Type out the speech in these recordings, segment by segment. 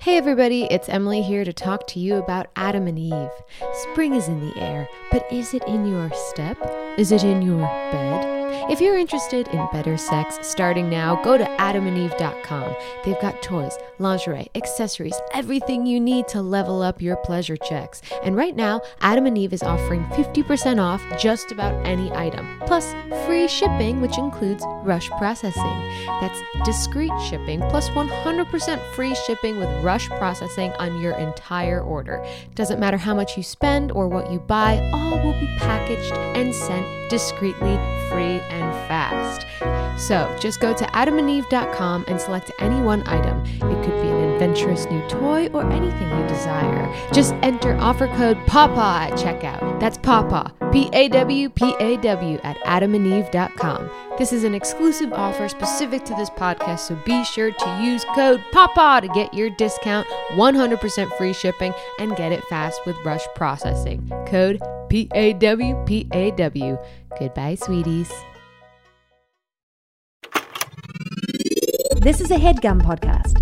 Hey everybody, it's Emily here to talk to you about Adam and Eve. Spring is in the air, but is it in your step? Is it in your bed? If you're interested in better sex starting now, go to adamandeve.com. They've got toys, lingerie, accessories, everything you need to level up your pleasure checks. And right now, Adam and Eve is offering 50% off just about any item, plus free shipping, which includes rush processing. That's discreet shipping, plus 100% free shipping with rush processing on your entire order. Doesn't matter how much you spend or what you buy, all will be packaged and sent discreetly, free, and fast. So just go to adamandeve.com and select any one item. It could be an adventurous new toy or anything you desire. Just enter offer code PAWPAW at checkout. That's PAWPAW, PAWPAW at adamandeve.com. This is an exclusive offer specific to this podcast, so be sure to use code PAWPAW to get your discount, 100% free shipping, and get it fast with rush processing. Code PAWPAW. Goodbye, sweeties. This is a HeadGum podcast.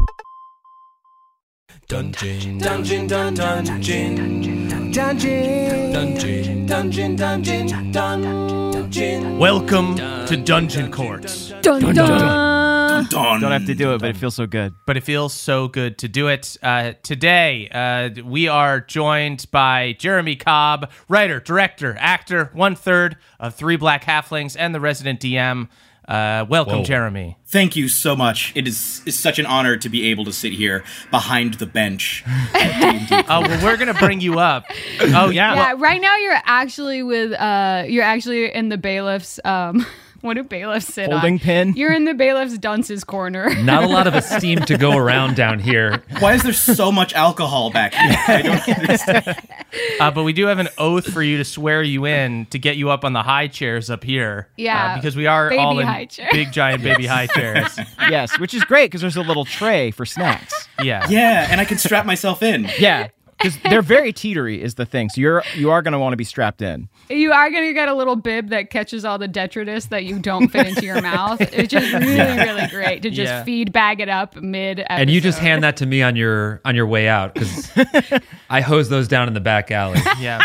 Dungeon, dungeon, dun, dungeon, dungeon, dungeon, dungeon, dungeon, dungeon. Welcome to Dungeon Courts. Dun, dun, dun. Don't have to do it, but it feels so good. But it feels so good to do it. Today, we are joined by Jeremy Cobb, writer, director, actor, 1/3 of Three Black Halflings, and the resident DM. Welcome, Jeremy. Thank you so much. It's such an honor to be able to sit here behind the bench. Oh, well, we're gonna bring you up. Oh, yeah. Yeah, right now you're actually in the bailiff's. What do bailiffs sit on? Holding pin? You're in the bailiff's dunce's corner. Not a lot of esteem to go around down here. Why is there so much alcohol back here? I don't understand. But we do have an oath for you to swear you in to get you up on the high chairs up here. Yeah, because we are baby all in high chair. big, giant baby high chairs. Yes, which is great because there's a little tray for snacks. Yeah. Yeah, and I can strap myself in. Yeah, because they're very teetery is the thing. So you are going to want to be strapped in. You are going to get a little bib that catches all the detritus that you don't fit into your mouth. It's just really great to just feed bag it up mid-episode. And you just hand that to me on your way out because I hose those down in the back alley. Yeah.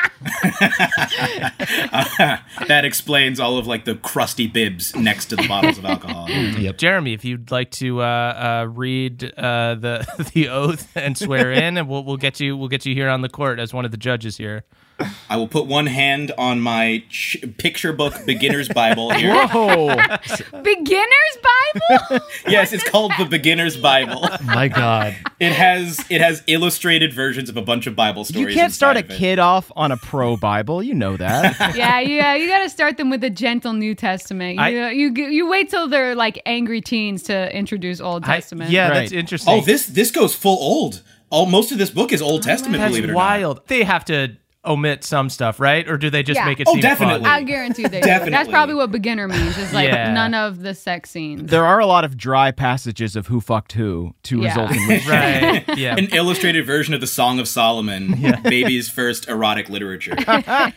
That explains all of the crusty bibs next to the bottles of alcohol. Yep. Jeremy, if you'd like to read the oath and swear in, and we'll get you here on the court as one of the judges here. I will put one hand on my picture book Beginner's Bible here. Whoa! Beginner's Bible? Yes, it's called the Beginner's Bible. My God. It has illustrated versions of a bunch of Bible stories. You can't start a inside of it. kid off on a pro Bible. You know that. Yeah, you got to start them with a gentle New Testament. You wait till they're like angry teens to introduce Old Testament. That's Right. interesting. Oh, this goes full old. Most of this book is Old Testament, That's believe it or wild. not. They have to omit some stuff, right? Or do they just make it Oh, seem definitely. fun? I guarantee they do. Definitely. That's probably what beginner means. Is none of the sex scenes. There are a lot of dry passages of who fucked who to result in which. Right. Yeah. An illustrated version of the Song of Solomon, baby's first erotic literature. All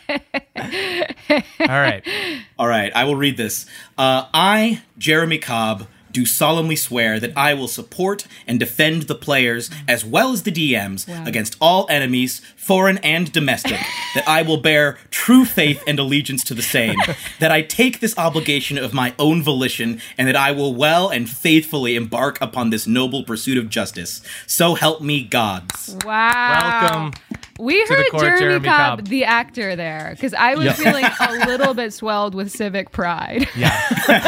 right. All right, I will read this. I, Jeremy Cobb, do solemnly swear that I will support and defend the players as well as the DMs against all enemies, foreign and domestic, that I will bear true faith and allegiance to the same, that I take this obligation of my own volition, and that I will well and faithfully embark upon this noble pursuit of justice. So help me gods. Wow. Welcome. We to the heard court, Jeremy Cobb, Cobb. the actor, there, because I was feeling a little bit swelled with civic pride. Yeah.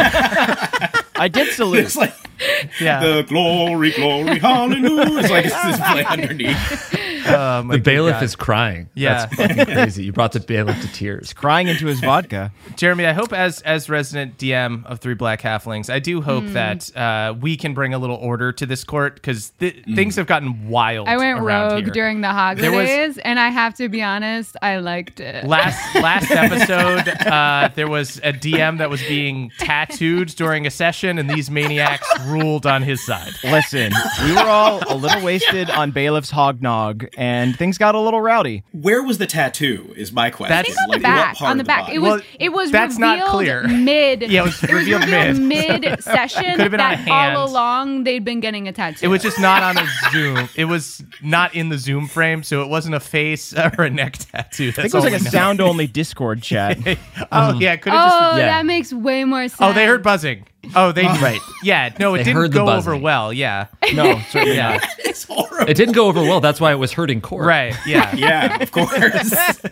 I did salute. It's like the glory, glory, hallelujah. It's like it's this play underneath. The bailiff is crying. Yeah. That's fucking crazy. You brought the bailiff to tears. Crying into his vodka. Jeremy, I hope as resident DM of Three Black Halflings, I do hope that we can bring a little order to this court because things have gotten wild. I went around rogue here. during the Hogwarts There was- days, and I have to be honest, I liked it. Last episode, there was a DM that was being tattooed during a session, and these maniacs ruled on his side. Listen, we were all a little wasted on Bailiff's Hognog, and things got a little rowdy. Where was the tattoo? Is my question. That's- I think on the Like, back. what part On the of back. body? It was that's not revealed clear. mid. Yeah, it was revealed mid session. Could've been on a that hand. all along they'd been getting a tattoo. It was just not on a Zoom. It was not in the Zoom frame, so it wasn't a face or a neck tattoo. I think it was like a sound-only Discord chat. Oh yeah, it could have Oh, just. Yeah. that makes way more sense. Oh, they heard buzzing. Oh, they Right. Yeah, no, it They didn't heard the go over buzzing. well. Yeah, No, certainly yeah, not. It's horrible. It didn't go over well. That's why it was hurting court. right. Yeah, Yeah, of course.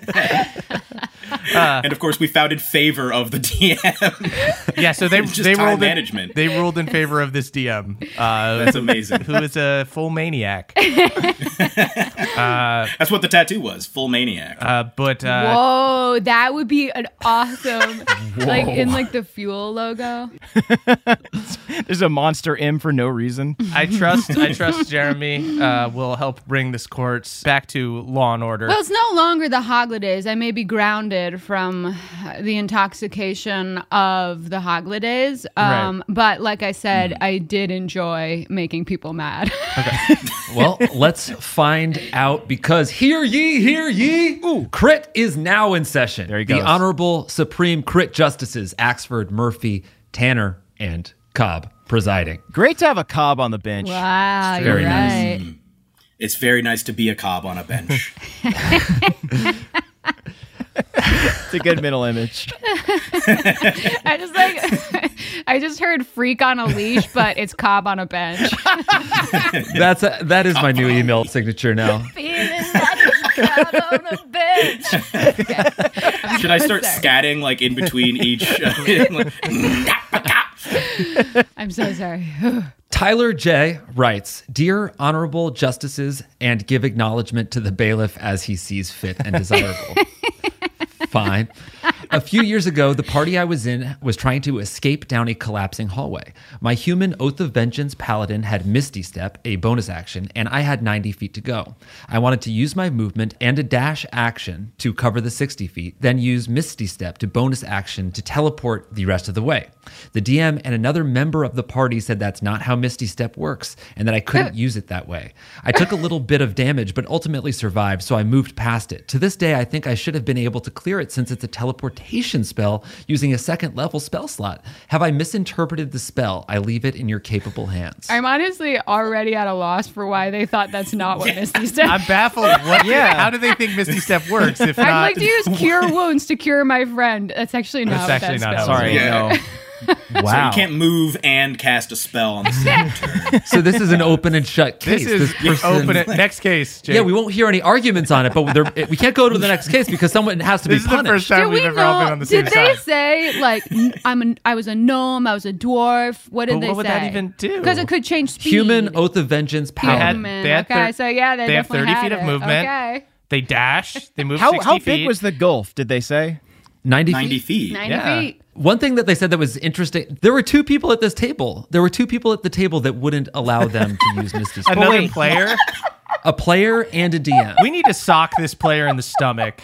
And of course, we found in favor of the DM. yeah. So they It's just they time ruled management. They ruled in favor of this DM. That's amazing. Who is a full maniac. That's what the tattoo was. Full maniac. But Whoa, that would be an awesome, like in like the fuel logo. There's a monster M for no reason. I trust Jeremy will help bring this court back to law and order. Well, it's no longer the Hoglays. I may be grounded from the intoxication of the Hoglays. Right. But like I said, I did enjoy making people mad. Well, let's find out because hear ye, ooh, Crit is now in session. There he The goes. Honorable Supreme Crit Justices Axford, Murphy, Tanner, and Cobb presiding. Great to have a Cobb on the bench. Wow, Very you're nice. right. It's very nice to be a Cobb on a bench. It's a good middle image. I just heard freak on a leash, but it's Cobb on a bench. That is my new email signature now. Feeling like a Cobb on a bench. Should I start Sorry. scatting like in between each? I'm so sorry. Tyler J. writes, Dear Honorable Justices, and give acknowledgement to the bailiff as he sees fit and desirable. Fine. A few years ago, the party I was in was trying to escape down a collapsing hallway. My human Oath of Vengeance paladin had Misty Step, a bonus action, and I had 90 feet to go. I wanted to use my movement and a dash action to cover the 60 feet, then use Misty Step to bonus action to teleport the rest of the way. The DM and another member of the party said that's not how Misty Step works, and that I couldn't use it that way. I took a little bit of damage, but ultimately survived, so I moved past it. To this day, I think I should have been able to clear it since it's a teleportation spell using a second level spell slot. Have I misinterpreted the spell? I leave it in your capable hands. I'm honestly already at a loss for why they thought that's not what Misty Step. I'm baffled. How do they think Misty Step works? If not, I'd like to use Cure Wounds to cure my friend. That's actually not That's what actually that not spell how it is. works. Sorry, Yeah. no. So Wow. you can't move and cast a spell on the same turn. So this is an open and shut case. this is open it. Next case, Jake. Yeah, we won't hear any arguments on it, but we can't go to the next case because someone has to be This is the punished. first time Did we've we ever all been know? on the same Did they side. say like I was a gnome, I was a dwarf? What did But they what would say? that even do? Because it could change speed. Human Oath of Vengeance They had- paladin. Human. they had Okay, thir- so yeah, they have definitely 30 had feet of it. movement. Okay, They dash. They move How 60 how feet. big was the gulf? Did they say? 90 90 feet. feet. 90 Yeah. feet. One thing that they said that was interesting, there were two people at this table. There were two people at the table that wouldn't allow them to use Misty Step. Another wait. player? A player and a DM. We need to sock this player in the stomach.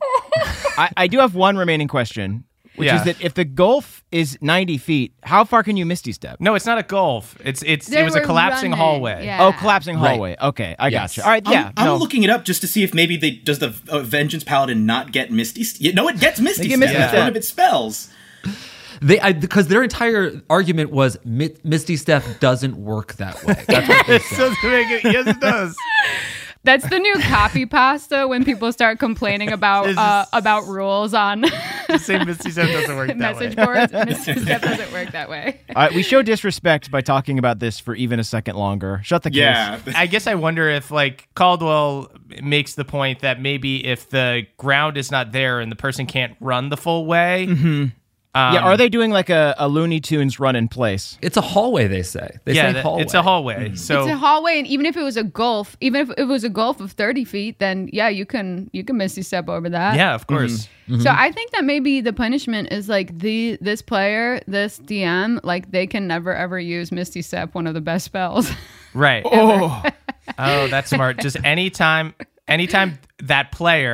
I do have one remaining question, which Yeah. is that if the gulf is 90 feet, how far can you Misty Step? No, it's not a gulf. It They was a were collapsing running. hallway. Yeah. Oh, collapsing Right. hallway. Okay, I Yes. gotcha. All right, yeah. I'm no. looking it up just to see if maybe does the Vengeance Paladin not get Misty Step? No, it gets Misty get Step. Misty It's Step. one of its spells. Because their entire argument was Misty Step doesn't work that way. That's what they said. So to make it, yes, it does. That's the new copy pasta when people start complaining about rules on The same Misty Step doesn't work that message way. boards. Misty Step doesn't work that way. All right, we show disrespect by talking about this for even a second longer. Shut the case. Yeah. I guess I wonder if, like, Caldwell makes the point that maybe if the ground is not there and the person can't run the full way. Yeah, are they doing like a Looney Tunes run in place? It's a hallway, they say. They say hallway. it's a hallway. So It's a hallway, and even if it was a gulf, even if it was a gulf of 30 feet, then yeah, you can Misty Step over that. yeah, of course. So I think that maybe the punishment is like this player, this DM, like they can never ever use Misty Step, one of the best spells. Right. Oh, Oh, that's smart. Just anytime that player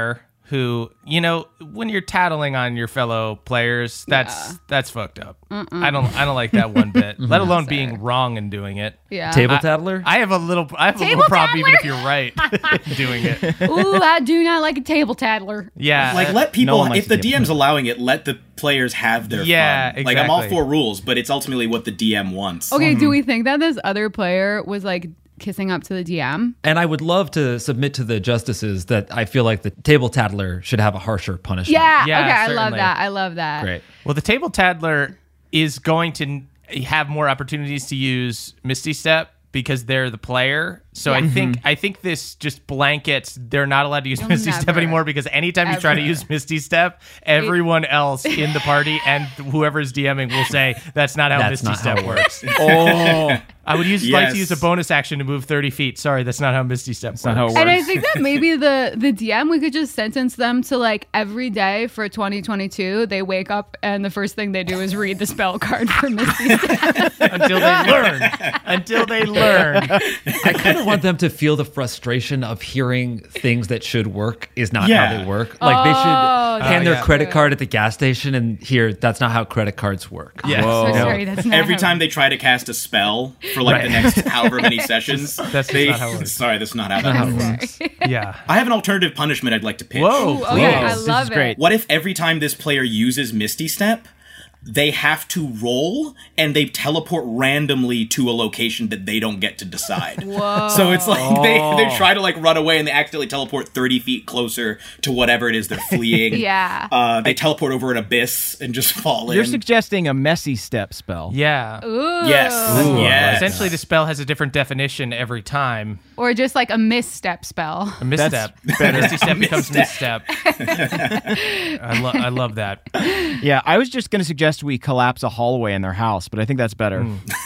who, when you're tattling on your fellow players, that's fucked up. I don't like that one bit. Let alone being wrong and doing it. Yeah. Table tattler? I have a little problem even if you're right doing it. Ooh, I do not like a table tattler. Yeah. Like, let No people, one likes if the to do DM's allowing it, let the players have their Yeah, fun. Like, I'm all exactly. for rules, but it's ultimately what the DM wants. Okay, do we think that this other player was like kissing up to the DM? And I would love to submit to the justices that I feel like the table tattler should have a harsher punishment. Yeah. Yeah, okay, I love certainly. that. I love that. Great. Well, the table tattler is going to have more opportunities to use Misty Step because they're the player. So Yeah. I think this just blankets they're not allowed to use You'll Misty Step never, anymore because anytime you try to ever. use Misty Step, everyone else in the party and whoever's DMing will say that's not how That's Misty not how Step it works. Oh, I would like Yes. to use a bonus action to move 30 feet. Sorry, that's not how Misty Step works. not how it works. And I think that maybe the DM, we could just sentence them to like every day for 2022, they wake up and the first thing they do is read the spell card for Misty Step. Until they learn. Until they learn. I kind of want them to feel the frustration of hearing things that should work is not Yeah. how they work. Like they should hand their yeah. credit card at the gas station and hear that's not how credit cards work. Yeah. So sorry, that's not Every how- time they try to cast a spell for like the next however many sessions, That's they, not how it works. sorry, that's not how that works. Yeah. I have an alternative punishment I'd like to pitch. Whoa. Ooh, okay, I This love is it. great. What if every time this player uses Misty Step, they have to roll and they teleport randomly to a location that they don't get to decide? Whoa. So it's like they try to like run away and they accidentally teleport 30 feet closer to whatever it is they're fleeing. Yeah. They teleport over an abyss and just fall You're in. suggesting a messy step spell. Yeah. Ooh. Yes. Yes. Essentially, the spell has a different definition every time. Or just like a misstep spell. A misstep. Misty Step becomes misstep. I love that. Yeah, I was just going to suggest we collapse a hallway in their house, but I think that's better.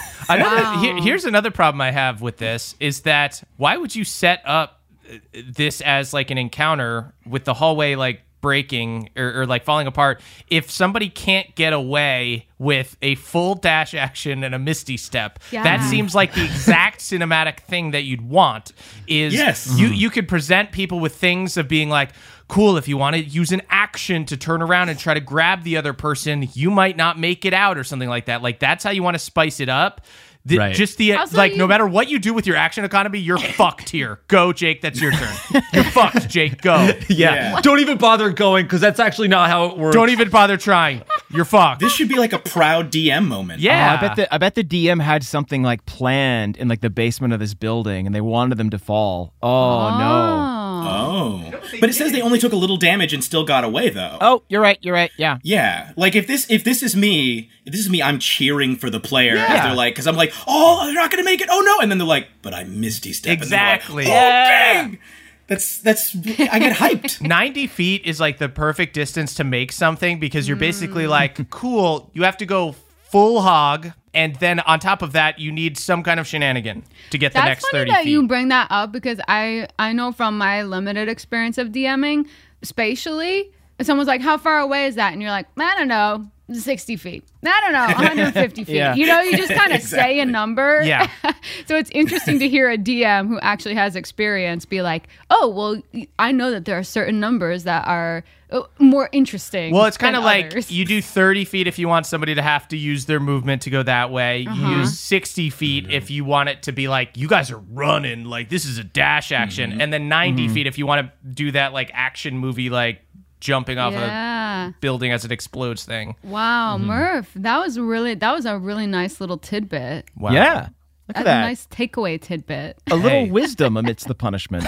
Here's another problem I have with this is that why would you set up this as like an encounter with the hallway like breaking or like falling apart if somebody can't get away with a full dash action and a Misty Step? Yeah. That seems like the exact cinematic thing that you'd want is Yes. you could present people with things of being like, cool, if you want to use an action to turn around and try to grab the other person, you might not make it out or something like that. Like that's how you want to spice it up. Right. Just the Also, like, no you- matter what you do with your action economy, you're fucked here. Go, Jake. That's your turn. You're fucked, Jake. Go. Yeah. Don't even bother going because that's actually not how it works. Don't even bother trying. You're fucked. This should be like a proud DM moment. Yeah. I bet the DM had something like planned in like the basement of this building, and they wanted them to fall. Oh no! Oh. But it says they only took a little damage and still got away though. Oh, you're right. Yeah. Yeah, like if this is me, I'm cheering for the player. As they're like, because I'm like, oh, they're not gonna make it. Oh no, and then they're like, but I Misty Step. Exactly. And they're like, oh dang. That's I get hyped. 90 feet is like the perfect distance to make something because you're basically like, cool, you have to go full hog. And then on top of that, you need some kind of shenanigan to get the That's next funny 30 that feet. you bring that up because I know from my limited experience of DMing, spatially, someone's like, how far away is that? And you're like, I don't know, 60 feet. I don't know, 150 feet. Yeah. You know, you just kind of say a number. Yeah. So it's interesting to hear a DM who actually has experience be like, oh, well, I know that there are certain numbers that are more interesting. Well, it's kind of than like others. you do 30 feet if you want somebody to have to use their movement to go that way. You use 60 feet if you want it to be like, you guys are running, like this is a dash action. And then 90 feet if you want to do that like action movie, like jumping off a building as it explodes thing. Wow, Murph, that was a really nice little tidbit. Wow. Yeah. Look at That's a that. nice takeaway tidbit. A little Hey. wisdom amidst the punishment.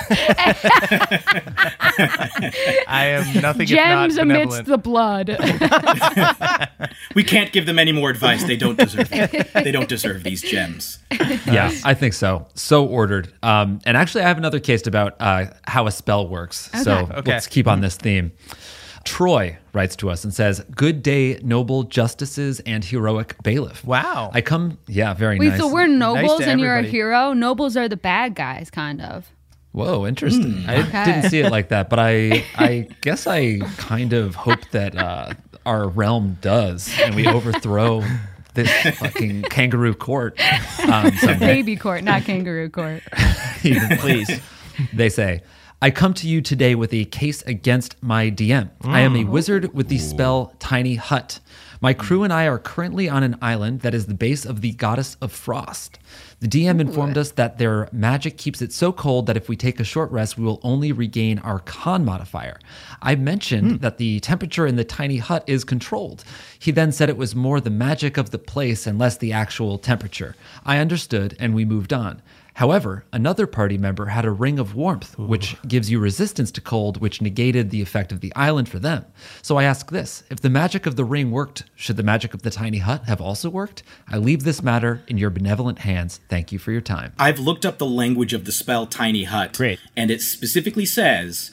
I am nothing if not Gems amidst benevolent. the blood. We can't give them any more advice. They don't deserve it. They don't deserve these gems. Yeah, I think so. So ordered. And actually, I have another case about how a spell works. So Okay. let's keep on this theme. Troy writes to us and says, "Good day, noble justices and heroic bailiff." Wow. Very Wait, nice. so we're nobles to and you're a everybody. hero? Nobles are the bad guys, kind of. Whoa, interesting. I didn't see it like that, but I guess I kind of hope that our realm does, and we overthrow this fucking kangaroo court someday. Baby court, not kangaroo court. Please. They say, I come to you today with a case against my DM. I am a wizard with the spell Tiny Hut. My crew and I are currently on an island that is the base of the goddess of frost. The DM informed us that their magic keeps it so cold that if we take a short rest, we will only regain our con modifier. I mentioned that the temperature in the tiny hut is controlled. He then said it was more the magic of the place and less the actual temperature. I understood, and we moved on. However, another party member had a ring of warmth, which gives you resistance to cold, which negated the effect of the island for them. So I ask this, if the magic of the ring worked, should the magic of the tiny hut have also worked? I leave this matter in your benevolent hands. Thank you for your time. I've looked up the language of the spell Tiny Hut. Great. And it specifically says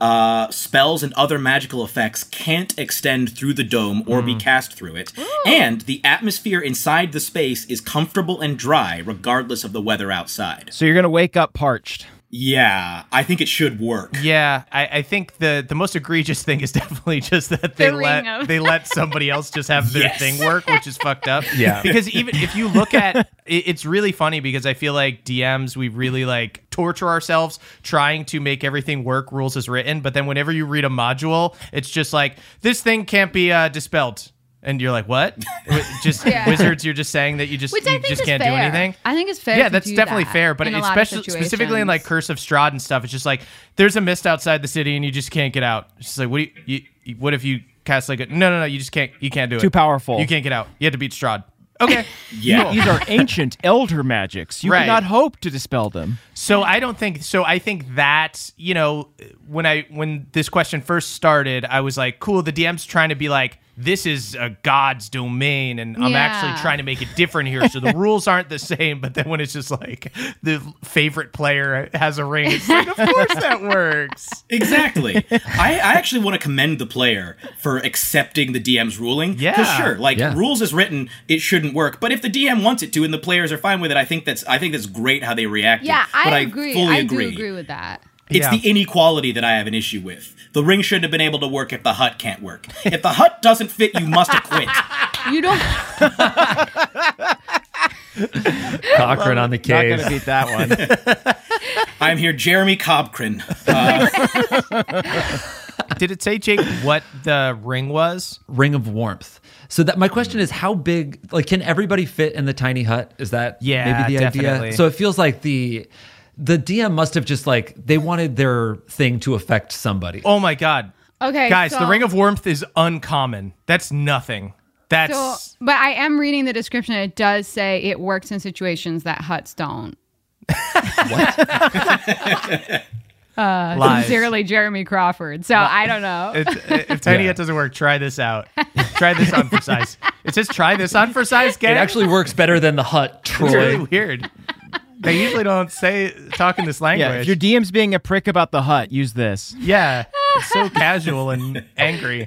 spells and other magical effects can't extend through the dome or be cast through it. And the atmosphere inside the space is comfortable and dry, regardless of the weather outside. So you're going to wake up parched. Yeah, I think it should work. Yeah, I think the most egregious thing is definitely just that they let somebody else just have their Yes. thing work, which is fucked up. Yeah. Because even if you look at it's really funny because I feel like DMs, we really like torture ourselves trying to make everything work rules as written, but then whenever you read a module, it's just like, this thing can't be dispelled. And you're like, what? Just wizards, you're just saying that you just Which I you think just is can't fair. do anything? I think it's fair. Yeah, to that's do definitely that fair, but in a lot of especially specifically in like situations. Curse of Strahd and stuff, it's just like there's a mist outside the city and you just can't get out. It's just like what if you cast like a no, you just can't do it. Too powerful. You can't get out. You have to beat Strahd. Okay. Yeah. These are ancient elder magics. You Right. cannot hope to dispel them. So I think that, you know, when this question first started, I was like, cool, the DM's trying to be like, this is a god's domain, and I'm actually trying to make it different here, so the rules aren't the same. But then when it's just like the favorite player has a ring, it's like, of course that works. Exactly. I actually want to commend the player for accepting the DM's ruling. Yeah. Because sure, like Yeah. rules as written, it shouldn't work. But if the DM wants it to and the players are fine with it, I think that's great how they reacted. Yeah, but I agree. fully I do agree with that. It's the inequality that I have an issue with. The ring shouldn't have been able to work if the hut can't work. If the hut doesn't fit, you must acquit. You don't. Cochrane on the Not case. going to beat that one. I'm here, Jeremy Cobcrin. Did it say, Jake, what the ring was? Ring of warmth. So that my question is, how big? Like, can everybody fit in the tiny hut? Is that Yeah, maybe the definitely. idea? So it feels like the DM must have just like they wanted their thing to affect somebody. Oh my god. Okay, Guys, so, the Ring of Warmth is uncommon. That's nothing. That's So, but I am reading the description. And it does say it works in situations that huts don't. lies. Sincerely, Jeremy Crawford. So I don't know. If Tiny Hut doesn't work, try this out. Try this on for size. It says try this on for size, It gang. actually works better than the hut, It's Troy. really weird. They usually don't talk in this Yeah, if language. your DM's being a prick about the hut, use this. Yeah, it's so casual and angry.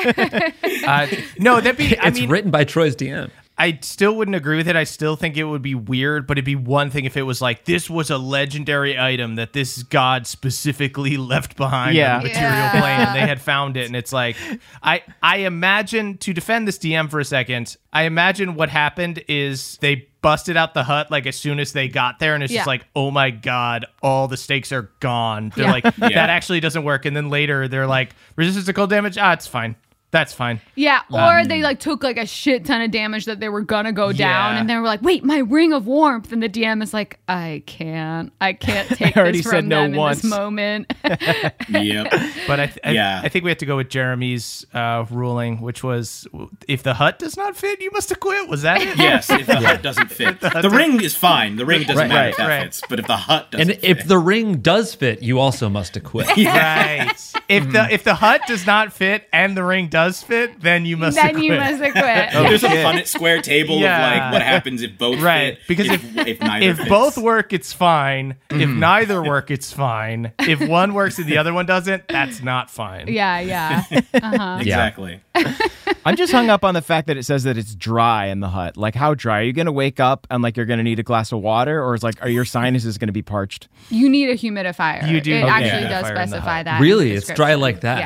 No, that'd be. I It's mean, written by Troy's DM. I still wouldn't agree with it. I still think it would be weird, but it'd be one thing if it was like, this was a legendary item that this god specifically left behind Yeah. on the material plane, and they had found it. And it's like, I imagine, to defend this DM for a second, I imagine what happened is they busted out the hut like as soon as they got there, and it's just Yeah. like, oh my god, all the stakes are gone. They're Yeah. like, that actually doesn't work. And then later they're like, resistance to cold damage? It's fine. That's fine. Yeah, or they like took like a shit ton of damage that they were gonna go down, Yeah. and they were like, "Wait, my ring of warmth," and the DM is like, "I can't take already this from said no them once. in this moment." Yep. But Yeah. I think we have to go with Jeremy's ruling, which was if the hut does not fit, you must acquit. Was that it? Yes, if the hut doesn't fit. The ring is fine. The ring doesn't matter if that right. fits. But if the hut doesn't And fit. if the ring does fit, you also must acquit. Right. If the hut does not fit and the ring does fit, then you must Then acquit. you must acquit. There's a Punnett square table Yeah. of like what happens if both Right, fit. because if neither if fits. both work, it's fine. If neither work, it's fine. If one works and the other one doesn't, that's not fine. Yeah. Exactly. I'm just hung up on the fact that it says that it's dry in the hut. Like, how dry? Are you going to wake up and like you're going to need a glass of water, or is like are your sinuses going to be parched? You need a humidifier. You do It need a actually humidifier does in the specify hut. that. in Really? the It's dry description. like that? Yeah.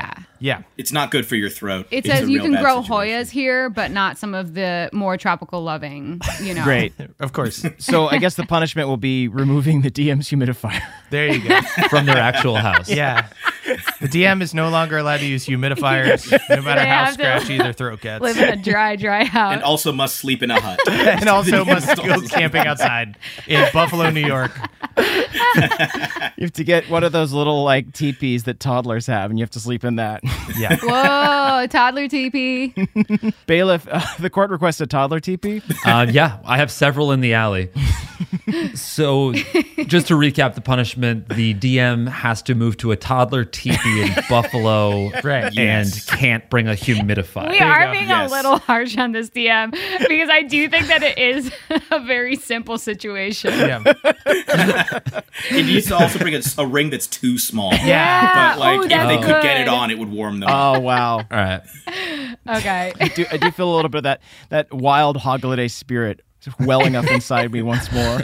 Yeah. It's not good for your throat. It It's says a you real can bad grow situation. Hoyas here, but not some of the more tropical loving, Great. Of course. So I guess the punishment will be removing the DM's humidifier. There you go. from their actual house. Yeah. The DM is no longer allowed to use humidifiers, no matter They how have to scratchy their throat gets. Live in a dry house. And also must sleep in a hut. And also must go camping outside in Buffalo, New York. You have to get one of those little like teepees that toddlers have, and you have to sleep in that. Yeah. Whoa, toddler teepee. Bailiff, the court requests a toddler teepee. Yeah, I have several in the alley. So, just to recap the punishment, the DM has to move to a toddler teepee in Buffalo Right. and Yes. can't bring a humidifier. We you are go. being Yes. a little harsh on this DM because I do think that it is a very simple situation. Yeah. It needs to also bring a ring that's too small. Yeah. But like, Oh, if that's they could get good. it on, it would warm them. Oh wow! All right. Okay. I do feel a little bit of that wild holiday spirit welling up inside me once more.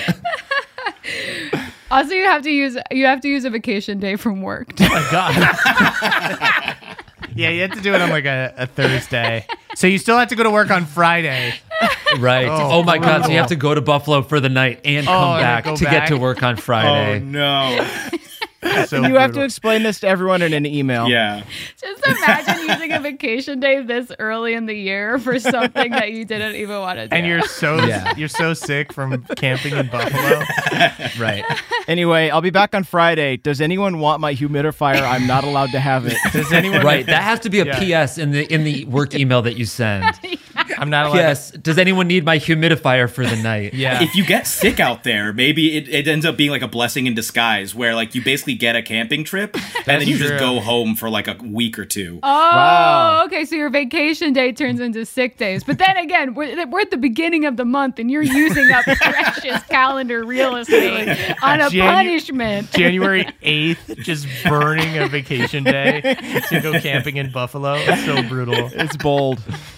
Also, you have to use a vacation day from work. Oh my God. Yeah, you have to do it on like a Thursday. So you still have to go to work on Friday. Right. Oh, my God. So you have to go to Buffalo for the night and come and back go to back? get to work on Oh Friday. no. So You have to brutal. explain this to everyone in an email. Yeah. Just imagine using a vacation day this early in the year for something that you didn't even want to do. And Yeah. you're so sick from camping in Buffalo. Right. Anyway, I'll be back on Friday. Does anyone want my humidifier? I'm not allowed to have it. Does anyone? Right. That has to be a Yeah. PS in the work email that you send. I'm not allowed. PS. Does anyone need my humidifier for the night? Yeah. If you get sick out there, maybe it ends up being like a blessing in disguise where like you basically get a camping trip and then you true. just go home for like a week or two. Oh, Wow. okay. So your vacation day turns into sick days. But then again, we're at the beginning of the month and you're using up precious calendar real estate on a punishment. January 8th, just burning a vacation day to go camping in Buffalo. It's so brutal. It's bold.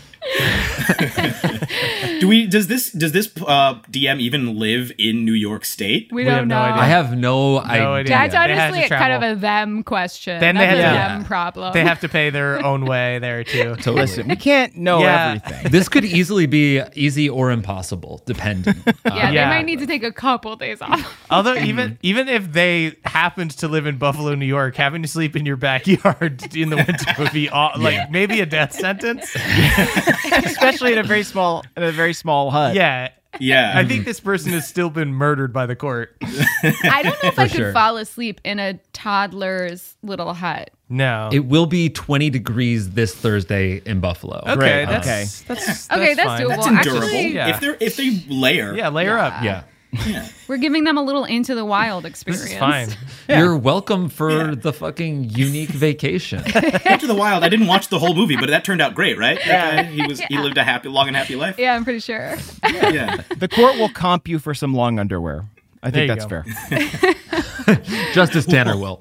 Does this DM even live in New York State? We have don't no know. idea. I have no idea. idea. That's They have to honestly kind of travel. a them question. Then they That's have a to- them problem. They have to pay their own way there too. Totally. Listen, we can't know Yeah. everything. This could easily be easy or impossible, depending. yeah, they Yeah. might need to take a couple days off. Although even if they happened to live in Buffalo, New York, having to sleep in your backyard in the winter would be like maybe a death sentence. Especially in a very small hut. Yeah. Yeah. I think this person has still been murdered by the court. I don't know if I could sure. fall asleep in a toddler's little hut. No. It will be 20 degrees this Thursday in Buffalo. okay, Great, that's Okay, that's fine. doable. That's endurable. Actually, Yeah. If they layer. Yeah, layer up. Yeah. Yeah. we're giving them a little into the wild experience. This is fine. You're welcome for Yeah. the fucking unique vacation. Into the Wild. I didn't watch the whole movie, but that turned out great, right? That guy, he lived a long and happy life. Yeah, I'm pretty sure. Yeah. The court will comp you for some long underwear. I There think you that's go. fair. Justice Tanner will.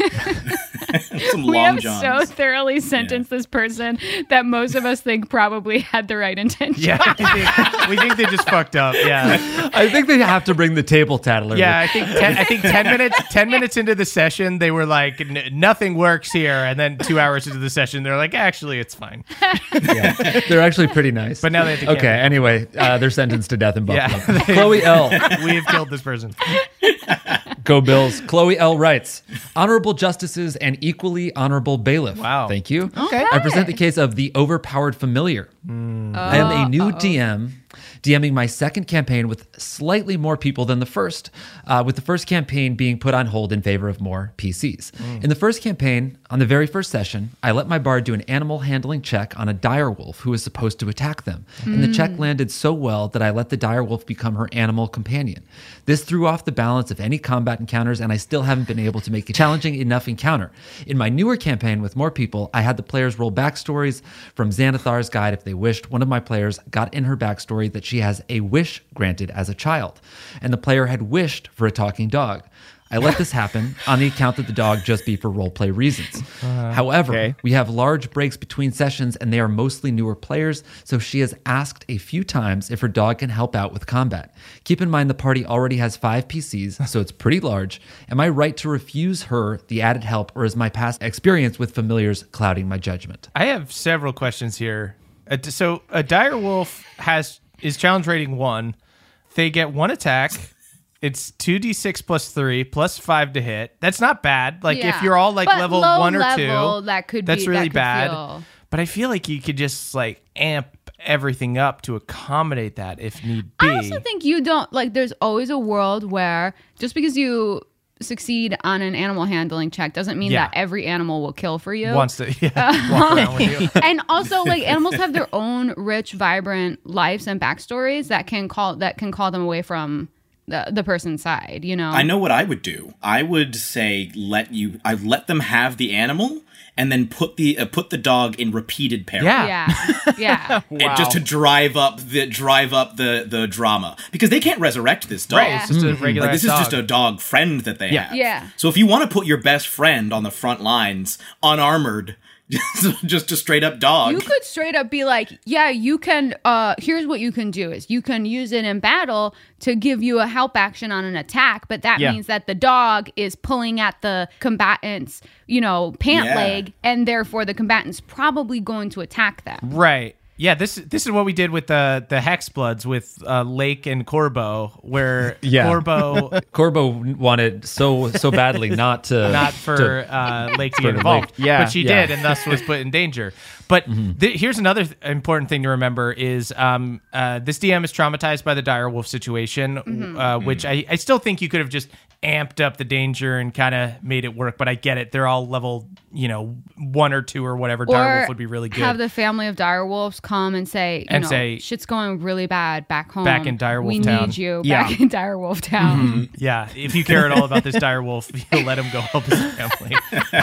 Some We long have johns. so thoroughly sentenced this person that most of us think probably had the right intention. Yeah, we think they just fucked up. Yeah, I think they have to bring the table tattler. yeah. I think 10 minutes into the session, they were like, nothing works here, and then 2 hours into the session, they're like, actually, it's fine. Yeah. They're actually pretty nice. But now they have to Okay, cancel. anyway, they're sentenced to death in Buffalo. Yeah. Chloe L. We have killed this person. Go Bills. Chloe L. writes, Honorable Justices and equally honorable bailiff. Wow. Thank you. Okay. I present the case of the overpowered familiar. I am a new DM, DMing my second campaign with slightly more people than the first, with the first campaign being put on hold in favor of more PCs. In the first campaign, on the very first session, I let my bard do an animal handling check on a direwolf who was supposed to attack them. And the check landed so well that I let the direwolf become her animal companion. This threw off the balance of any combat encounters, and I still haven't been able to make a challenging enough encounter. In my newer campaign with more people, I had the players roll backstories from Xanathar's guide if they wished. One of my players got in her backstory that she has a wish granted as a child, and the player had wished for a talking dog. I let this happen on the account that the dog just be for roleplay reasons. However, we have large breaks between sessions and they are mostly newer players, so she has asked a few times if her dog can help out with combat. Keep in mind the party already has 5 PCs, so it's pretty large. Am I right to refuse her the added help, or is my past experience with familiars clouding my judgment? I have several questions here. So a dire wolf is challenge rating 1. They get 1 attack. It's 2d6 plus 3 plus 5 to hit. That's not bad. Like if you're all like But level low 1 or level, 2, that's really bad. feel- But I feel like you could just like amp everything up to accommodate that if need be. I also think you don't like. There's always a world where just because you succeed on an animal handling check doesn't mean Yeah. that every animal will kill for you. Wants to walk around with you. And also, like animals have their own rich, vibrant lives and backstories that can call them away from the person's side. You know, I know what I would do. I would say I let them have the animal, and then put the dog in repeated peril. Yeah. And just to drive up the drama, because they can't resurrect this dog. Right, it's just a regular Like, this dog. is just a dog friend that they have. Yeah. So if you want to put your best friend on the front lines, unarmored, just a straight up dog. You could straight up be like, yeah, you can, here's what you can do is you can use it in battle to give you a help action on an attack, but that means that the dog is pulling at the combatant's, pant leg, and therefore the combatant's probably going to attack them. Right. Yeah, this is what we did with the Hexbloods with Lake and Corbo, where Corbo wanted so badly not for Lake to get involved. Lake. But she did, and thus was put in danger. But here's another important thing to remember is this DM is traumatized by the direwolf situation, which I still think you could have just amped up the danger and kind of made it work, but I get it. They're all level, 1 or 2 or whatever. Direwolf would be really good. Have the family of direwolves come and say, shit's going really bad back home. Back in Direwolf we Town. need you back in Direwolf Town. Yeah, if you care at all about this direwolf, you'll let him go help his family.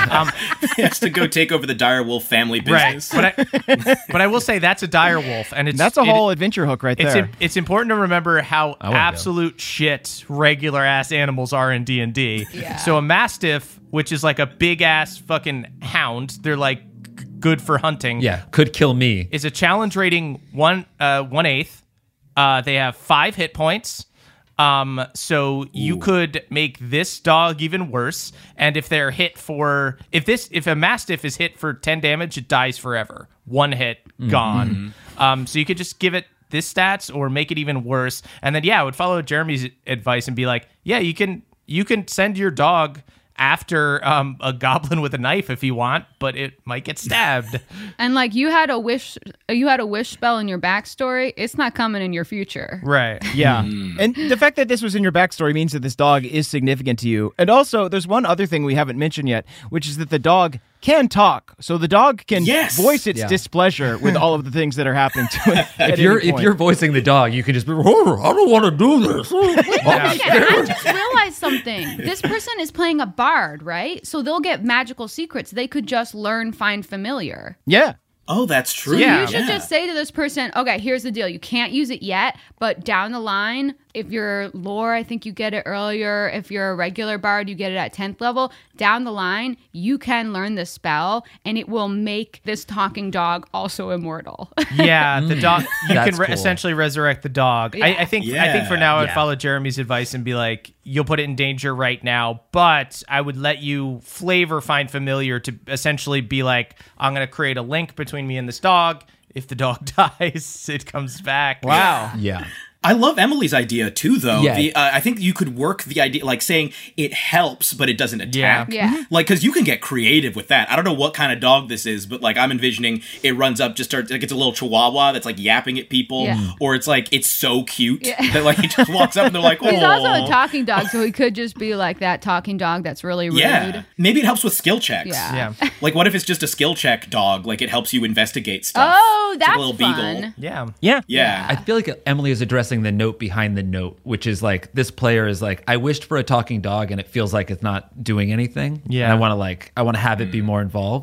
He has to go take over the direwolf family business. Right, but I will say that's a direwolf, and That's a whole adventure hook right there. It's important to remember how absolute shit regular ass animals are in D&D. Yeah. So a mastiff, which is like a big ass fucking hound, they're like good for hunting. Yeah, could kill me. Is a challenge rating 1/8. They have 5 hit points. So you could make this dog even worse. And if they're hit if a mastiff is hit for 10 damage, it dies forever. 1 hit, gone. So you could just give it this stats or make it even worse. And then, I would follow Jeremy's advice and be like, you can send your dog after a goblin with a knife if you want, but it might get stabbed. And like you had a wish spell in your backstory, it's not coming in your future. Right. Yeah. And the fact that this was in your backstory means that this dog is significant to you. And also, there's one other thing we haven't mentioned yet, which is that the dog can talk. So the dog can voice its displeasure with all of the things that are happening to it. If you're voicing the dog, you can just be, I don't want to do this. I just realized something. This person is playing a bard, right? So they'll get magical secrets. They could just learn Find Familiar. Yeah. Oh, that's true. You should just say to this person, okay, here's the deal. You can't use it yet, but down the line, if you're lore, I think you get it earlier. If you're a regular bard, you get it at 10th level. Down the line, you can learn this spell, and it will make this talking dog also immortal. Yeah, the dog. You That's can cool. essentially resurrect the dog. Yeah. I think for now, I'd follow Jeremy's advice and be like, you'll put it in danger right now, but I would let you flavor Find Familiar to essentially be like, I'm going to create a link between me and this dog. If the dog dies, it comes back. Wow. Yeah. I love Emily's idea too, though. Yeah. I think you could work the idea, like saying it helps, but it doesn't attack. Yeah. Like, because you can get creative with that. I don't know what kind of dog this is, but like I'm envisioning it runs up, just starts like it's a little chihuahua that's like yapping at people, or it's like it's so cute that like it just walks up and they're like, oh. He's also a talking dog, so he could just be like that talking dog that's really rude. Yeah. Maybe it helps with skill checks. Yeah. Like, what if it's just a skill check dog? Like, it helps you investigate stuff. Oh, It's that's a little fun. beagle. Yeah. Yeah. Yeah. I feel like Emily is addressing the note behind the note, which is like this player is like, I wished for a talking dog and it feels like it's not doing anything. Yeah. And I want to have it be more involved.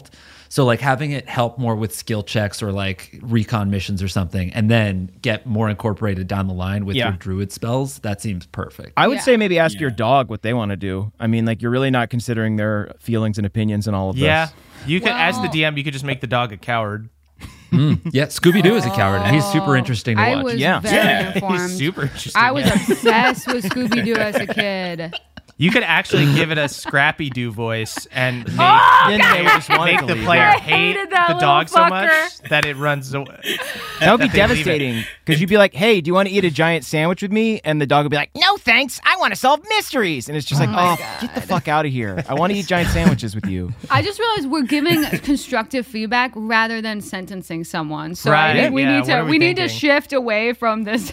So like having it help more with skill checks or like recon missions or something, and then get more incorporated down the line with your druid spells, that seems perfect. I would say maybe ask your dog what they want to do. I mean, like, you're really not considering their feelings and opinions and all of this. Yeah. You could, as the DM, you could just make the dog a coward. Yeah, Scooby-Doo is a coward, and he's super interesting to watch. I was very informed. He's super interesting. I was obsessed with Scooby-Doo as a kid. You could actually give it a Scrappy-Doo voice and make, make the player hate the dog so much that it runs away. That would be devastating, because you'd be like, hey, do you want to eat a giant sandwich with me? And the dog would be like, no thanks, I want to solve mysteries. And it's just get the fuck out of here. I want to eat giant sandwiches with you. I just realized we're giving constructive feedback rather than sentencing someone. So Right. I think we need to thinking? shift away from this.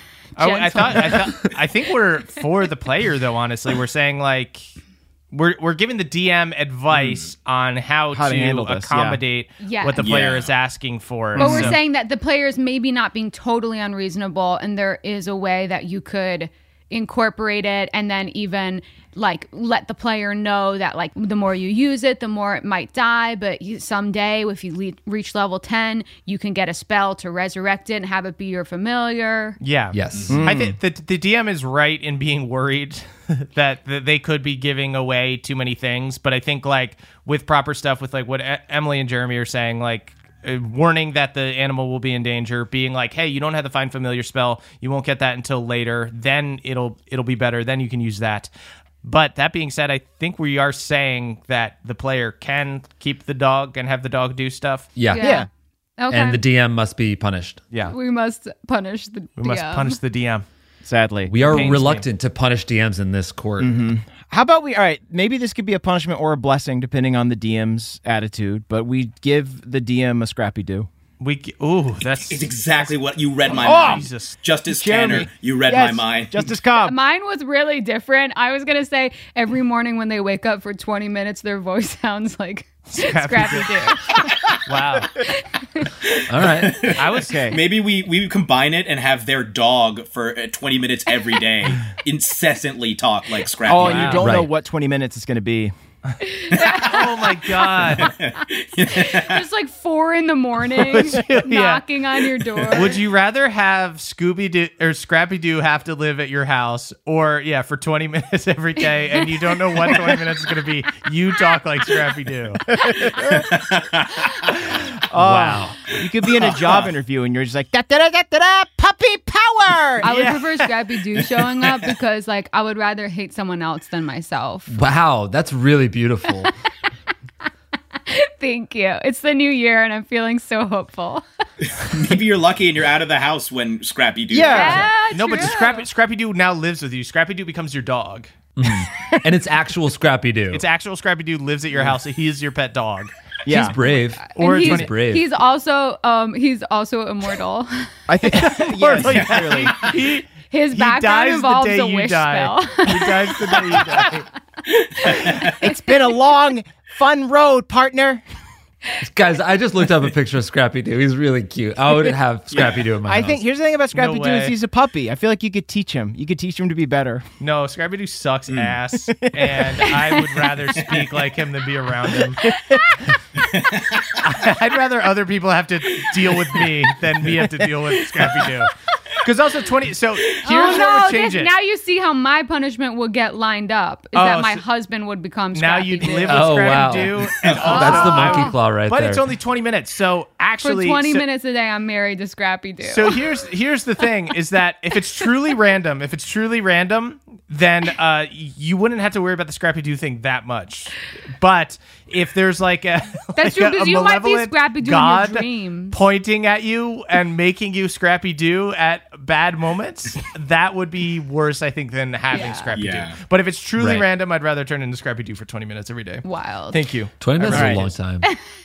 I think we're for the player though. Honestly, we're saying like we're giving the DM advice on how to handle this, accommodate what the player is asking for. But we're saying that the player is maybe not being totally unreasonable, and there is a way that you could incorporate it, and then even like let the player know that like the more you use it, the more it might die, but someday if you reach level 10, you can get a spell to resurrect it and have it be your familiar. Yeah. Yes. I think the DM is right in being worried that they could be giving away too many things, but I think like with proper stuff, with like what Emily and Jeremy are saying, like warning that the animal will be in danger, being like, hey, you don't have the Find Familiar spell, you won't get that until later, then it'll be better, then you can use that. But that being said, I think we are saying that the player can keep the dog and have the dog do stuff. Yeah. Okay. And the DM must be punished. Yeah. We must punish the DM. We must punish the DM. Sadly. We are Pains reluctant to punish DMs in this court. How about all right, maybe this could be a punishment or a blessing depending on the DM's attitude, but we give the DM a Scrappy-Doo. That's It's exactly what you read my mind. Jesus. Justice Jeremy. Tanner, you read my mind. Justice Cobb. Mine was really different. I was going to say every morning when they wake up for 20 minutes, their voice sounds like Scrappy-Doo. Wow. All right. I was Maybe we combine it and have their dog for 20 minutes every day incessantly talk like Scrappy. Oh, and you don't know Right. what 20 minutes is going to be. Oh my god. Just like 4 a.m, knocking on your door. Would you rather have Scooby-Doo or Scrappy-Doo have to live at your house, or for 20 minutes every day, and you don't know what 20 minutes is going to be? You talk like Scrappy-Doo. Wow. You could be in a job interview and you're just like, da-da-da-da-da, puppy power. I would prefer Scrappy-Doo showing up because like I would rather hate someone else than myself. Wow, that's really beautiful. Thank you. It's the new year and I'm feeling so hopeful. Maybe you're lucky and you're out of the house when Scrappy-Doo. Yeah. No, but true. Scrappy-Doo now lives with you. Scrappy-Doo becomes your dog. And it's actual Scrappy-Doo. It's actual Scrappy-Doo lives at your house. He is your pet dog. Yeah. He's brave. Or And it's he's brave. He's also immortal. I think, yes, clearly. His He background dies the involves day a you wish die. spell. He dies the day you die. It's been a long, fun road, partner. Guys, I just looked up a picture of Scrappy-Doo. He's really cute. I would have Scrappy-Doo in my I house. think here's the thing about Scrappy-Doo way. is he's a puppy. I feel like you could teach him. You could teach him to be better. No, Scrappy-Doo sucks ass, and I would rather speak like him than be around him. I'd rather other people have to deal with me than me have to deal with Scrappy-Doo. Because also 20. So here's what would change it. Now you see how my punishment would get lined up. Is that my husband would become Now Scrappy-Doo. you'd live with Oh, wow. Scrappy-Doo, and That's the monkey claw right but there. it's only 20 minutes. So For actually, 20 minutes a day, I'm married to Scrappy-Doo. So here's the thing: is that if it's truly random, then you wouldn't have to worry about the Scrappy-Doo thing that much. But if there's like a That's true, because you might be malevolent Scrappy-Doo in your God dreams. pointing at you and making you Scrappy-Doo at bad moments, that would be worse, I think, than having Scrappy-Doo. Yeah. But if it's truly Right. random, I'd rather turn into Scrappy-Doo for 20 minutes every day. Wild. Thank you. 20 minutes Right. is a long time.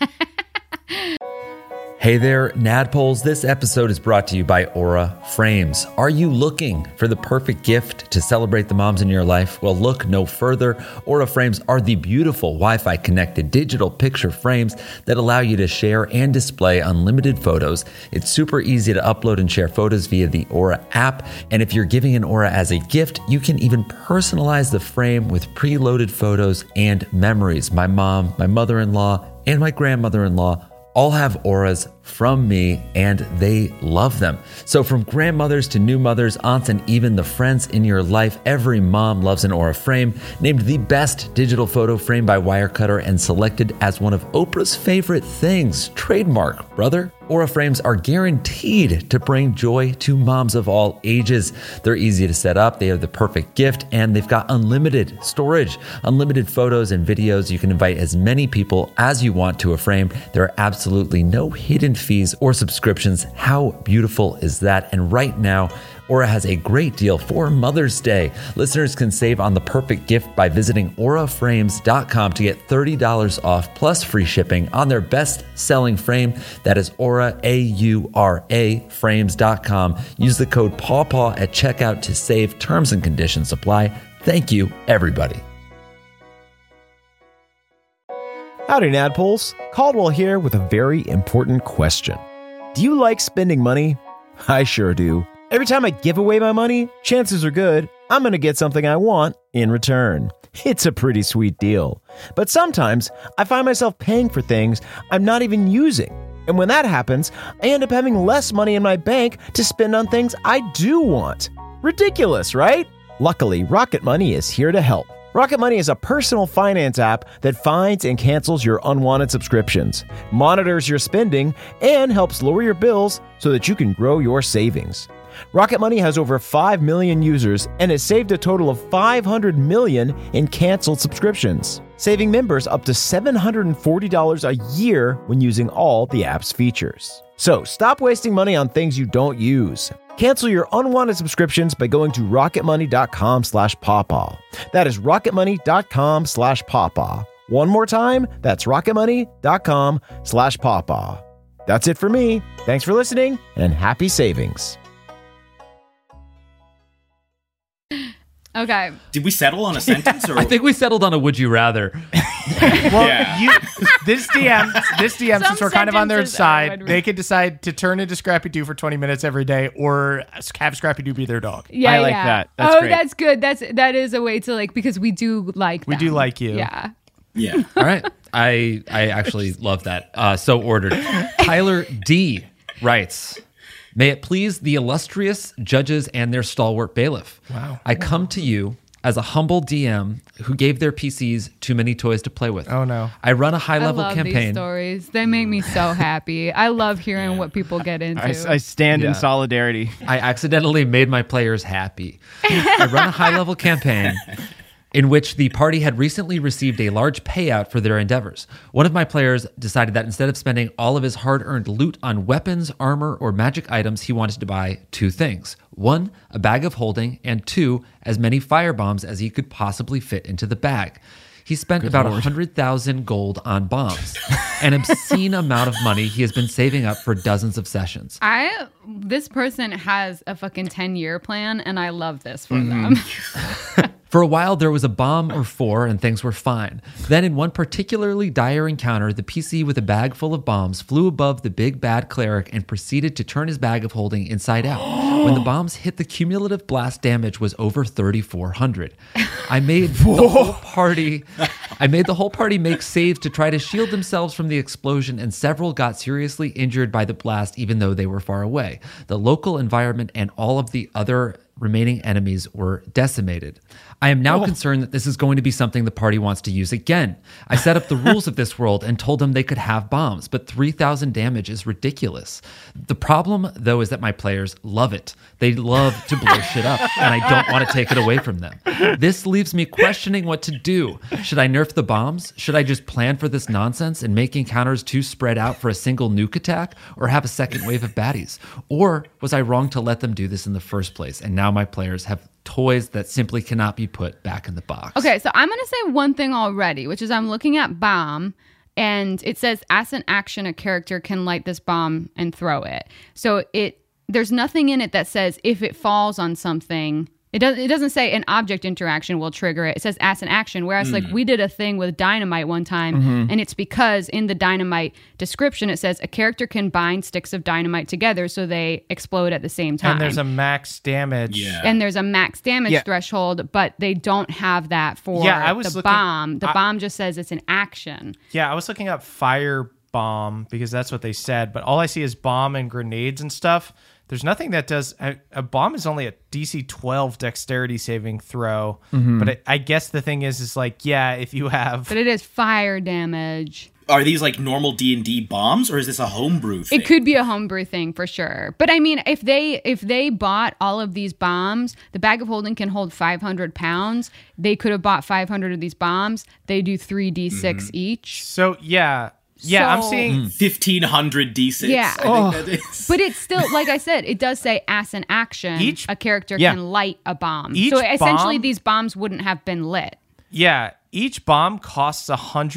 Hey there, Nadpoles. This episode is brought to you by Aura Frames. Are you looking for the perfect gift to celebrate the moms in your life? Well, look no further. Aura Frames are the beautiful Wi-Fi connected digital picture frames that allow you to share and display unlimited photos. It's super easy to upload and share photos via the Aura app. And if you're giving an Aura as a gift, you can even personalize the frame with preloaded photos and memories. My mom, my mother-in-law, and my grandmother-in-law all have auras from me, and they love them. So from grandmothers to new mothers, aunts, and even the friends in your life, every mom loves an Aura frame, named the best digital photo frame by Wirecutter and selected as one of Oprah's favorite things. Trademark, brother. Aura frames are guaranteed to bring joy to moms of all ages. They're easy to set up, they are the perfect gift, and they've got unlimited storage, unlimited photos and videos. You can invite as many people as you want to a frame. There are absolutely no hidden fees or subscriptions. How beautiful is that? And right now, Aura has a great deal for Mother's Day. Listeners can save on the perfect gift by visiting auraframes.com to get $30 off plus free shipping on their best-selling frame. That is Aura, A-U-R-A, frames.com. Use the code PAWPAW at checkout to save. Terms and conditions apply. Thank you, everybody. Howdy, Nadpoles. Caldwell here with a very important question. Do you like spending money? I sure do. Every time I give away my money, chances are good I'm going to get something I want in return. It's a pretty sweet deal. But sometimes I find myself paying for things I'm not even using. And when that happens, I end up having less money in my bank to spend on things I do want. Ridiculous, right? Luckily, Rocket Money is here to help. Rocket Money is a personal finance app that finds and cancels your unwanted subscriptions, monitors your spending, and helps lower your bills so that you can grow your savings. Rocket Money has over 5 million users and has saved a total of $500 million in canceled subscriptions, saving members up to $740 a year when using all the app's features. So stop wasting money on things you don't use. Cancel your unwanted subscriptions by going to rocketmoney.com/pawpaw. That is rocketmoney.com/pawpaw. One more time, that's rocketmoney.com/pawpaw. That's it for me. Thanks for listening and happy savings. Okay. Did we settle on a sentence? Or I think we settled on a would you rather. Well, this DM, since we're kind of on their sentences side, they could decide to turn into Scrappy Doo for 20 minutes every day, or have Scrappy Doo be their dog. Yeah, I like that. That's great. That's good. That is a way to because we do like them. We do like you. Yeah. Yeah. All right. I actually love that. So ordered. Tyler D. writes, may it please the illustrious judges and their stalwart bailiff. Wow. I come to you as a humble DM who gave their PCs too many toys to play with. Oh, no. I run a I high-level love campaign. these stories. They make me so happy. I love hearing what people get into. I stand in solidarity. I accidentally made my players happy. I run a high-level campaign in which the party had recently received a large payout for their endeavors. One of my players decided that instead of spending all of his hard-earned loot on weapons, armor, or magic items, he wanted to buy two things. 1, a bag of holding, and 2, as many firebombs as he could possibly fit into the bag. He spent about 100,000 gold on bombs, an obscene amount of money he has been saving up for dozens of sessions. This person has a fucking 10-year plan, and I love this for them. For a while, there was a bomb or 4 and things were fine. Then in one particularly dire encounter, the PC with a bag full of bombs flew above the big bad cleric and proceeded to turn his bag of holding inside out. When the bombs hit, the cumulative blast damage was over 3,400. I made the whole party make saves to try to shield themselves from the explosion, and several got seriously injured by the blast even though they were far away. The local environment and all of the other remaining enemies were decimated. I am now concerned that this is going to be something the party wants to use again. I set up the rules of this world and told them they could have bombs, but 3,000 damage is ridiculous. The problem, though, is that my players love it. They love to blow shit up, and I don't want to take it away from them. This leaves me questioning what to do. Should I nerf the bombs? Should I just plan for this nonsense and make encounters too spread out for a single nuke attack, or have a second wave of baddies? Or was I wrong to let them do this in the first place, and now my players have toys that simply cannot be put back in the box? Okay, so I'm going to say one thing already, which is I'm looking at bomb, and it says, as an action, a character can light this bomb and throw it. So there's nothing in it that says if it falls on something, It doesn't say an object interaction will trigger it. It says as an action. Whereas like we did a thing with dynamite one time, and it's because in the dynamite description it says a character can bind sticks of dynamite together so they explode at the same time. And there's a max damage. Yeah. And there's a max damage threshold, but they don't have that for the bomb. The bomb just says it's an action. Yeah, I was looking up fire bomb because that's what they said, but all I see is bomb and grenades and stuff. There's nothing that does. A bomb is only a DC 12 dexterity saving throw, but I guess the thing is like, yeah, if you have, But it is fire damage. Are these like normal D&D bombs, or is this a homebrew thing? It could be a homebrew thing for sure. But I mean, if they bought all of these bombs, the bag of holding can hold 500 pounds. They could have bought 500 of these bombs. They do 3d6 each. so yeah, I'm So- seeing 1,500 D6. Yeah. I think that is. But it's still, like I said, it does say as an action, a character can light a bomb. Each So essentially, bomb- these bombs wouldn't have been lit. each bomb costs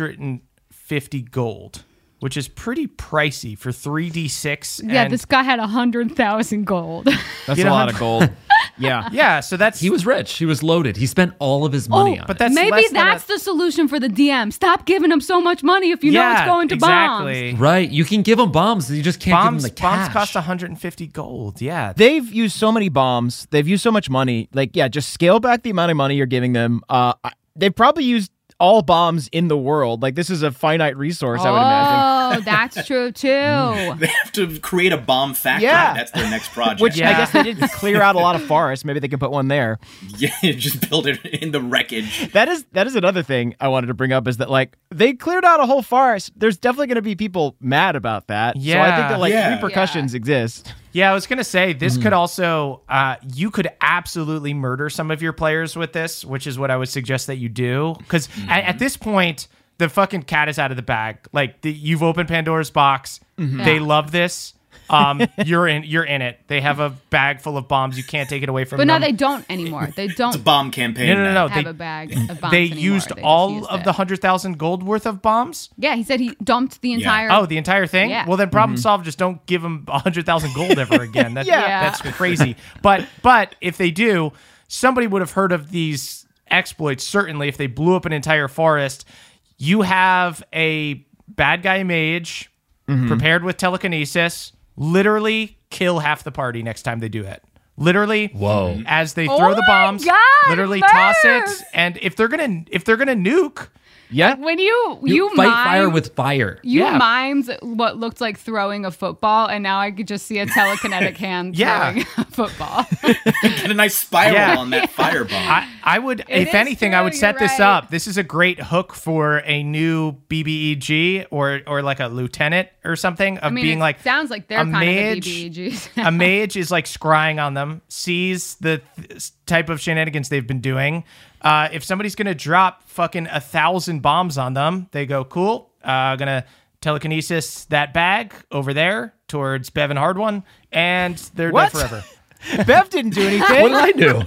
150 gold, which is pretty pricey for 3d6. Yeah, and this guy had 100,000 gold. That's You a know lot how- of gold. Yeah. yeah, so that's He was rich. He was loaded. He spent all of his money on but it. that's Maybe less than that's the solution for the DM. Stop giving him so much money if you know it's going to exactly. bombs. Right. You can give him bombs. You just can't Bombs, give him the cash. bombs cost 150 gold. Yeah, They've used so many bombs. They've used so much money. Like, yeah, just scale back the amount of money you're giving them. They've probably used all bombs in the world. Like, this is a finite resource, I would imagine. Oh, that's true too. They have to create a bomb factory. Yeah. That's their next project. Which I Yeah. guess they did clear out a lot of forests. Maybe they can put one there. Yeah, just build it in the wreckage. That is another thing I wanted to bring up is that, like, they cleared out a whole forest. There's definitely going to be people mad about that. So I Yeah. think that, like, Yeah. repercussions exist. Yeah, I was going to say, this could also, you could absolutely murder some of your players with this, which is what I would suggest that you do. Because at this point, the fucking cat is out of the bag. Like, you've opened Pandora's box. They love this. You're in it. They have a bag full of bombs. You can't take it away from But them. no, they don't anymore. They It's a don't bomb campaign. No. now. have a bag of bombs They anymore. used They just all used of it. the 100,000 gold worth of bombs? Yeah, he said he dumped the entire. Oh, the entire thing? Yeah. Well, then problem solved. Just don't give them 100,000 gold ever again. That, Yeah. That's crazy. But if they do, somebody would have heard of these exploits, certainly, if they blew up an entire forest. You have a bad guy mage prepared with telekinesis, literally kill half the party next time they do it. Literally, Whoa. as they throw the my bombs, God, literally Murph! toss it. And if they're gonna nuke, Yeah. When you fight mime, fire with fire. you Yeah. mimed what looked like throwing a football, and now I could just see a telekinetic hand Yeah. throwing a football. Get a nice spiral Yeah. on that firebomb. I would, if is anything, I true, would set you're this right. up. This is a great hook for a new BBEG or like a lieutenant or something of I mean, being it like sounds like they're a kind mage. of the BBEGs. A mage is like scrying on them, sees the type of shenanigans they've been doing. If somebody's gonna drop fucking 1,000 bombs on them, they go, cool. Gonna telekinesis that bag over there towards Bev and Hard One, and they're What? dead forever. Bev didn't do anything. What did I do?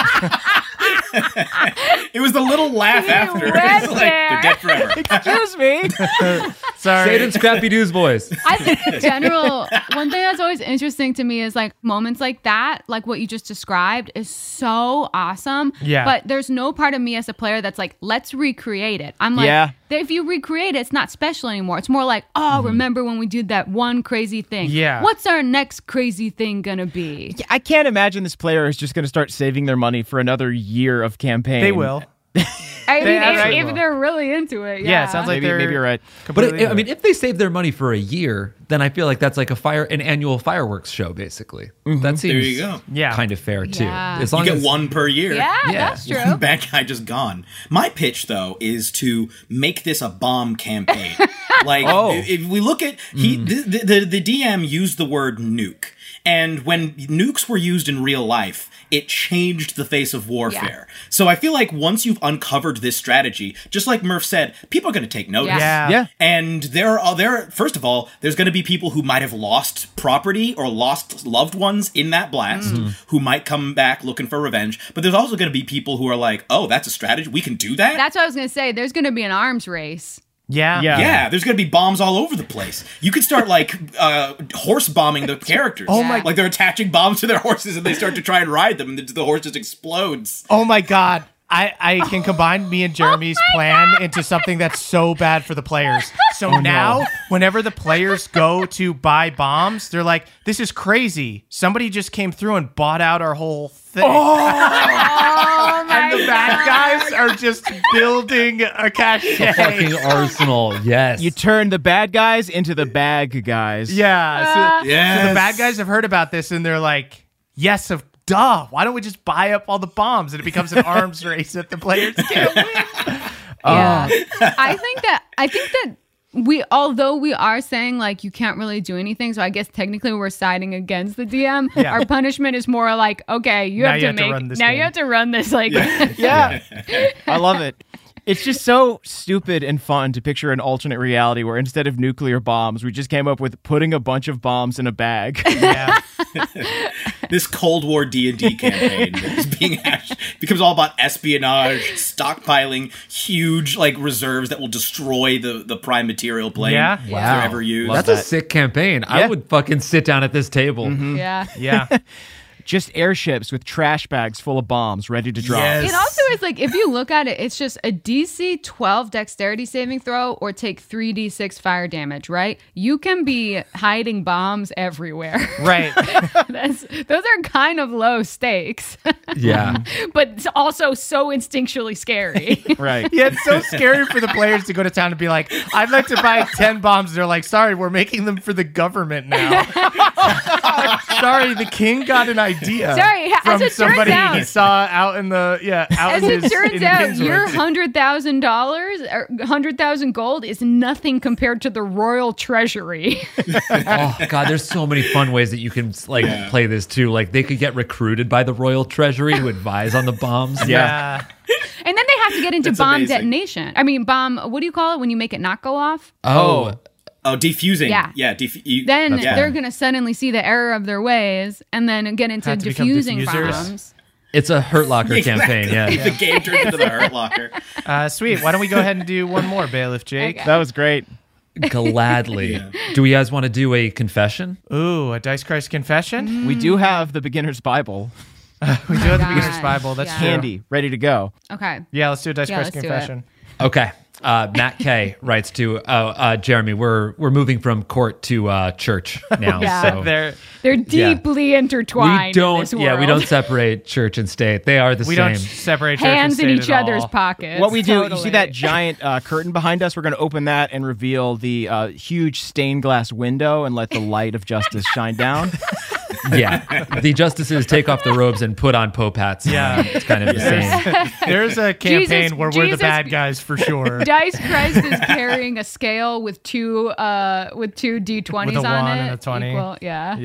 It was the little laugh after. went It's like, there. they're dead forever. Excuse me. Sorry. Say it in Scrappy Doo's voice. I think in general, one thing that's always interesting to me is like moments like that, like what you just described, is so awesome. Yeah. But there's no part of me as a player that's like, let's recreate it. I'm like, Yeah. if you recreate it, it's not special anymore. It's more like, oh, remember when we did that one crazy thing? Yeah. What's our next crazy thing gonna be? I can't imagine this player is just going to start saving their money for another year of campaign. They will. I mean, absolutely if will. they're really into it, yeah. Yeah, it sounds like Maybe you're right. But completely I mean, if they save their money for a year, then I feel like that's like an annual fireworks show, basically. That seems There you go. Yeah. kind of fair too. Yeah. As You long get as one per year. yeah, Yeah. that's true. Bad guy just gone. My pitch, though, is to make this a bomb campaign. Like, if we look at the DM used the word nuke, and when nukes were used in real life, it changed the face of warfare. So I feel like once you've uncovered this strategy, just like Murph said, people are going to take notice. Yeah. Yeah. And there, first of all, there's going to be people who might have lost property or lost loved ones in that blast who might come back looking for revenge. But there's also going to be people who are like, oh, that's a strategy. We can do that? That's what I was gonna say. There's gonna be an arms race. Yeah, there's gonna be bombs all over the place. You could start horse bombing the characters. Oh my! Like they're attaching bombs to their horses and they start to try and ride them, and the horse just explodes. Oh my god! I can combine me and Jeremy's plan into something that's so bad for the players. So now, whenever the players go to buy bombs, they're like, "This is crazy! Somebody just came through and bought out our whole thing." And the bad guys are just building a cachet. Fucking arsenal, yes. You turn the bad guys into the bag guys. Yeah. So Yes. the bad guys have heard about this and they're like, "Yes, duh. Why don't we just buy up all the bombs?" And it becomes an arms race that the players can't win. Yeah. I think that although we are saying like you can't really do anything, so I guess technically we're siding against the DM. Yeah. Our punishment is more like, okay, you have to run this like Yeah. I love it. It's just so stupid and fun to picture an alternate reality where instead of nuclear bombs, we just came up with putting a bunch of bombs in a bag. Yeah. This Cold War D&D campaign is being becomes all about espionage, stockpiling huge reserves that will destroy the prime material plane Yeah. if they're ever used. That's a sick campaign. I would fucking sit down at this table. Yeah. Yeah. Just airships with trash bags full of bombs ready to drop. Yes. It also is like, if you look at it, it's just a DC 12 dexterity saving throw or take 3d6 fire damage, right? You can be hiding bombs everywhere. Right. Those are kind of low stakes, Yeah. but it's also so instinctually scary. Right. Yeah, it's so scary for the players to go to town and be like, "I'd like to buy 10 bombs." They're like, "Sorry, we're making them for the government now." Sorry, the king got an idea. Sorry, as from it turns somebody out- he saw out in the out As in it his, turns in out, Kingswood. your $100,000 or 100,000 gold is nothing compared to the royal treasury. Oh god, there's so many fun ways that you can play this too. Like they could get recruited by the Royal Treasury to advise on the bombs. Yeah. And then they have to get into That's bomb amazing. detonation. I mean, bomb, what do you call it when you make it not go off? Oh. Oh, defusing. Yeah. Yeah. Then Yeah. they're going to suddenly see the error of their ways and then get into Have to become diffusing diffusers. bombs. It's a Hurt Locker campaign, yeah. The game turns into the Hurt Locker. Sweet. Why don't we go ahead and do one more, Bailiff Jake? Okay. That was great. Gladly. Do you guys want to do a confession? Ooh, a Dice Christ confession? We do have the Beginner's Bible We do have the gosh. Beginner's Bible. That's Yeah. true. handy, ready to go. Okay. Yeah, let's do a Dice Yeah, Christ let's do confession. Okay. Matt K writes to Jeremy, we're moving from court to church now. Yeah. So They're deeply intertwined in this world. we don't separate church and state. They are the We same. don't separate church and Hands in state each at other's all. pockets. What we do, you Totally. see that giant curtain behind us? We're going to open that and reveal the huge stained glass window and let the light of justice shine down. Yeah. The justices take off the robes and put on pope hats. Yeah. It's kind of the same. There's a campaign Jesus- where we're the Jesus- bad guys for sure. Dice Christ is carrying a scale with two D20s With a on 1 it. and a 20. Equal, yeah.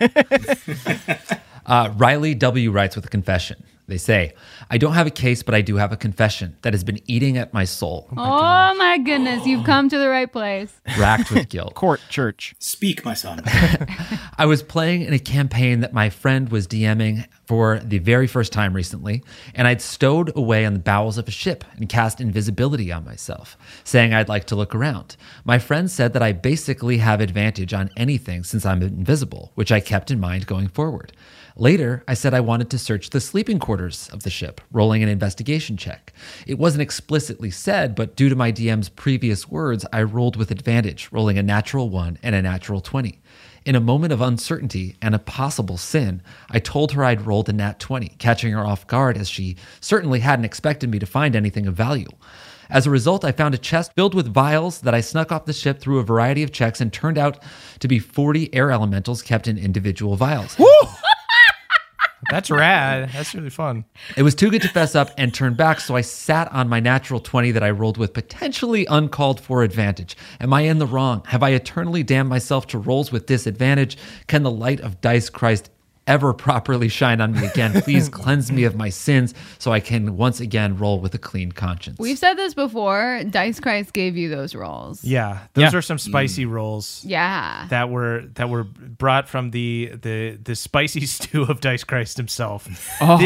Yeah. Riley W. writes with a confession. They say, I don't have a case, but I do have a confession that has been eating at my soul, Oh my goodness, you've come to the right place. racked with guilt. Court, church. Speak, my son. I was playing in a campaign that my friend was DMing for the very first time recently, and I'd stowed away on the bowels of a ship and cast invisibility on myself, saying I'd like to look around. My friend said that I basically have advantage on anything since I'm invisible, which I kept in mind going forward. Later, I said I wanted to search the sleeping quarters of the ship, rolling an investigation check. It wasn't explicitly said, but due to my DM's previous words, I rolled with advantage, rolling a natural 1 and a natural 20. In a moment of uncertainty and a possible sin, I told her I'd rolled a nat 20, catching her off guard as she certainly hadn't expected me to find anything of value. As a result, I found a chest filled with vials that I snuck off the ship through a variety of checks and turned out to be 40 air elementals kept in individual vials. That's rad. That's really fun. It was too good to fess up and turn back, so I sat on my natural 20 that I rolled with potentially uncalled for advantage. Am I in the wrong? Have I eternally damned myself to rolls with disadvantage? Can the light of Dice Christ ever properly shine on me again? Please cleanse me of my sins so I can once again roll with a clean conscience. We've said this before. Dice Christ gave you those rolls. Yeah. Those Yeah. are some spicy rolls. Yeah. That were brought from the spicy stew of Dice Christ himself.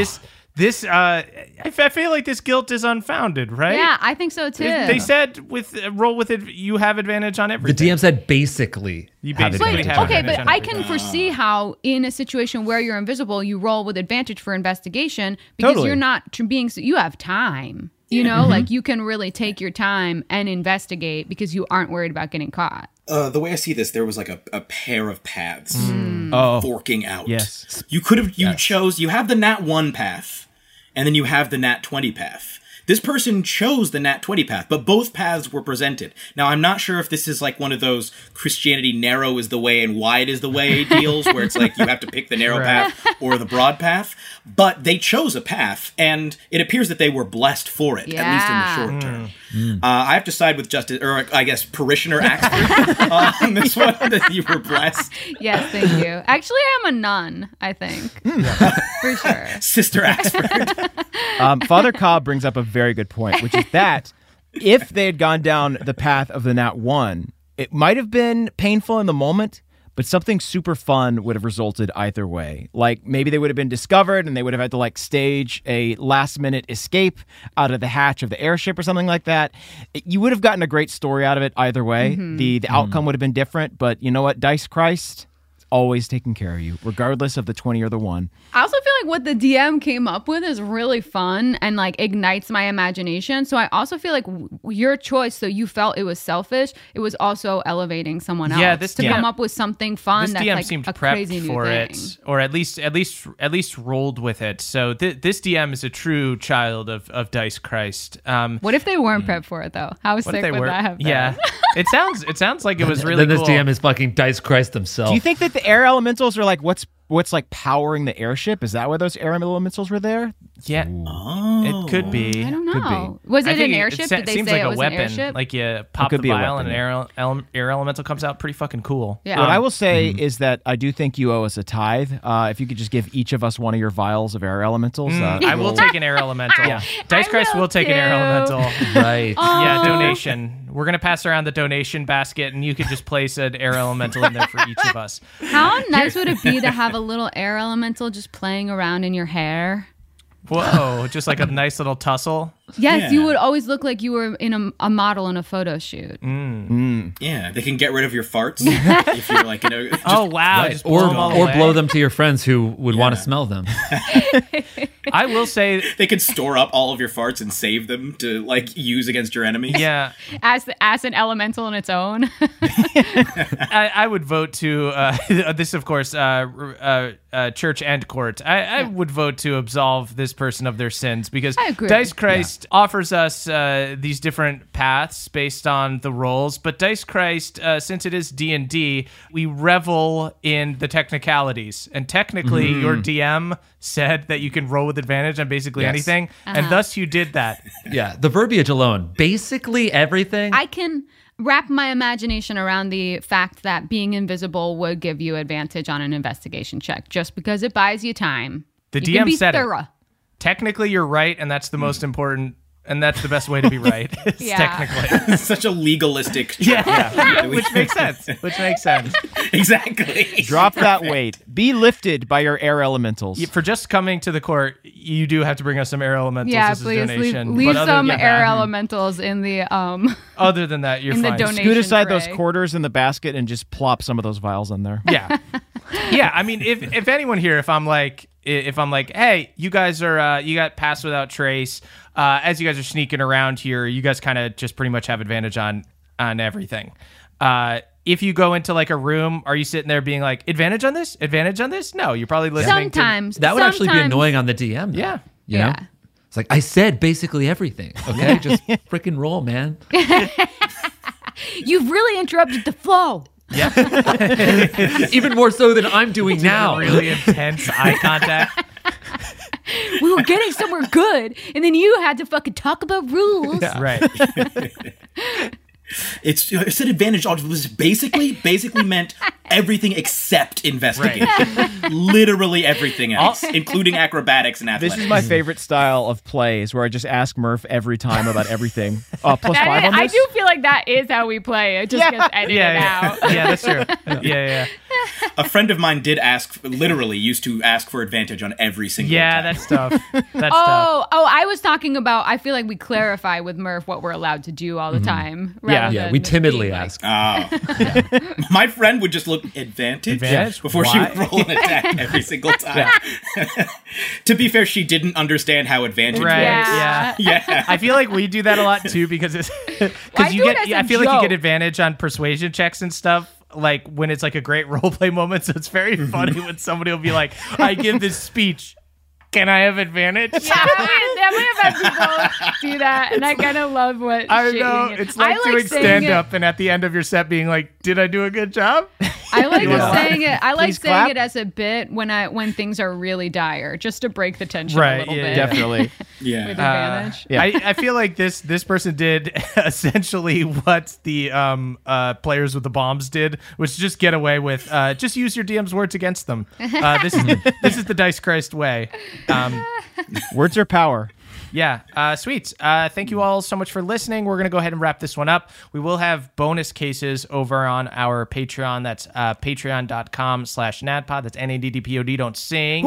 This, I feel like this guilt is unfounded, right? Yeah, I think so too. They said roll with it, you have advantage on everything. The DM said basically. You have basically advantage. have Okay, advantage but on I everything. can foresee how in a situation where you're invisible, you roll with advantage for investigation because Totally. you're not you have time. You know, like you can really take your time and investigate because you aren't worried about getting caught. The way I see this, there was like a pair of paths Oh, forking out. yes. You could have, you have the nat 1 path, and then you have the nat 20 path. This person chose the nat 20 path, but both paths were presented. Now, I'm not sure if this is like one of those Christianity narrow is the way and wide is the way deals, where it's like you have to pick the narrow path or the broad path, but they chose a path, and it appears that they were blessed for it, at least in the short term. I have to side with Justice, or I guess Parishioner Axford on this one, that you were blessed. Yes, thank you. Actually, I'm a nun, I think. For sure. Sister Axford. Father Cobb brings up a very good point, which is that if they had gone down the path of the nat 1, it might have been painful in the moment, but something super fun would have resulted either way. Like maybe they would have been discovered and they would have had to like stage a last minute escape out of the hatch of the airship or something like that. You would have gotten a great story out of it either way. The outcome would have been different, but you know what? Dice Christ is always taking care of you, regardless of the 20 or the 1. I also feel like what the DM came up with is really fun and like ignites my imagination. So I also feel like your choice, so you felt it was selfish, it was also elevating someone else. Yeah, this to DM come up with something fun This that's DM like seemed a prepped crazy new for thing. it, or at least rolled with it. So this DM is a true child of Dice Christ. What if they weren't prepped for it though? How What sick if they would were? that have been? Yeah, it sounds like it was really Then cool. this DM is fucking Dice Christ himself. Do you think that the air elementals are like what's like powering the airship? Is that why those air elementals were there? Yeah, it could be. I don't Could know. Was I it think an airship? Did they seems say like it a was weapon. an airship? Like you pop could the be a vial weapon, and an air elemental comes out. Pretty fucking cool. Yeah. What I will say is that I do think you owe us a tithe. If you could just give each of us one of your vials of air elementals. I will take an air elemental. Dice Christ will take an air too. elemental. Right. Yeah, donation. We're gonna pass around the donation basket, and you could just place an air elemental in there for each of us. How nice would it be to have a little air elemental just playing around in your hair? Whoa, just like a nice little tussle. Yes, Yeah. you would always look like you were in a model in a photo shoot. Yeah, they can get rid of your farts if you're like, just, Oh wow! Right. Just blow them all Or away. blow them to your friends who would want to smell them. I will say, they can store up all of your farts and save them to like use against your enemies. yeah, As an elemental in its own. I would vote to this, of course, church and court. I would vote to absolve this person of their sins because I agree. Dice Christ offers us these different paths based on the rolls. But Dice Christ, since it is D&D, we revel in the technicalities. And technically, your DM said that you can roll with advantage on basically Yes. anything, and thus you did that. Yeah. The verbiage alone, basically everything. I can wrap my imagination around the fact that being invisible would give you advantage on an investigation check just because it buys you time. The You can DM be said it. thorough. Technically, you're right, and that's the most important, and that's the best way to be right. is Yeah. Technically. It's such a legalistic. Yeah, which makes sense. Exactly. Drop that weight. Be lifted by your air elementals. For just coming to the court, you do have to bring us some air elementals Yeah, as a please donation. leave But other some than air that- elementals in the Other than that, you're in the fine. donation Scoot aside those tray. quarters in the basket and just plop some of those vials in there. Yeah, yeah. I mean, if anyone here, if I'm like, hey, you guys are you got pass without trace. As you guys are sneaking around here, you guys kind of just pretty much have advantage on everything. If you go into like a room, are you sitting there being like, advantage on this? Advantage on this? No, you're probably listening Sometimes that would actually be sometimes- annoying on the DM. Though, Yeah. You know? Yeah. It's like, I said basically everything. Okay. Just freaking roll, man. You've really interrupted the flow. Even more so than I'm doing now. really intense eye contact. We were getting somewhere good, and then you had to fucking talk about rules. Right. It said advantage was basically meant everything except investigation. Literally everything else, including acrobatics and athletics. This is my favorite style of plays where I just ask Murph every time about everything. +5 on I this? do feel like that is how we play. It just gets edited Yeah, out. yeah, that's true. Yeah. A friend of mine used to ask for advantage on every single attack. That's tough. That's tough. I was talking about, I feel like we clarify with Murph what we're allowed to do all the time. Yeah, we timidly ask. My friend would just look advantage before she would roll an attack every single time. To be fair, she didn't understand how advantage works. Yeah. I feel like we do that a lot too because it's because you get. I feel like you get advantage on persuasion checks and stuff. Like when it's like a great role play moment, so it's very funny when somebody will be like, "I give this speech. Can I have advantage?" Yeah, we have had people do that, and I kind of love what I know. It's like doing stand-up, and at the end of your set being like, "Did I do a good job?" I like saying it. I like saying it as a bit when things are really dire, just to break the tension a little bit. Definitely. With advantage. I feel like this person did essentially what the players with the bombs did, which is just get away with just use your DM's words against them. This is the Dice Christ way. Words are power. Yeah, sweet. Thank you all so much for listening. We're going to go ahead and wrap this one up. We will have bonus cases over on our Patreon. That's patreon.com/NADPOD. That's NADDPOD. Don't sing.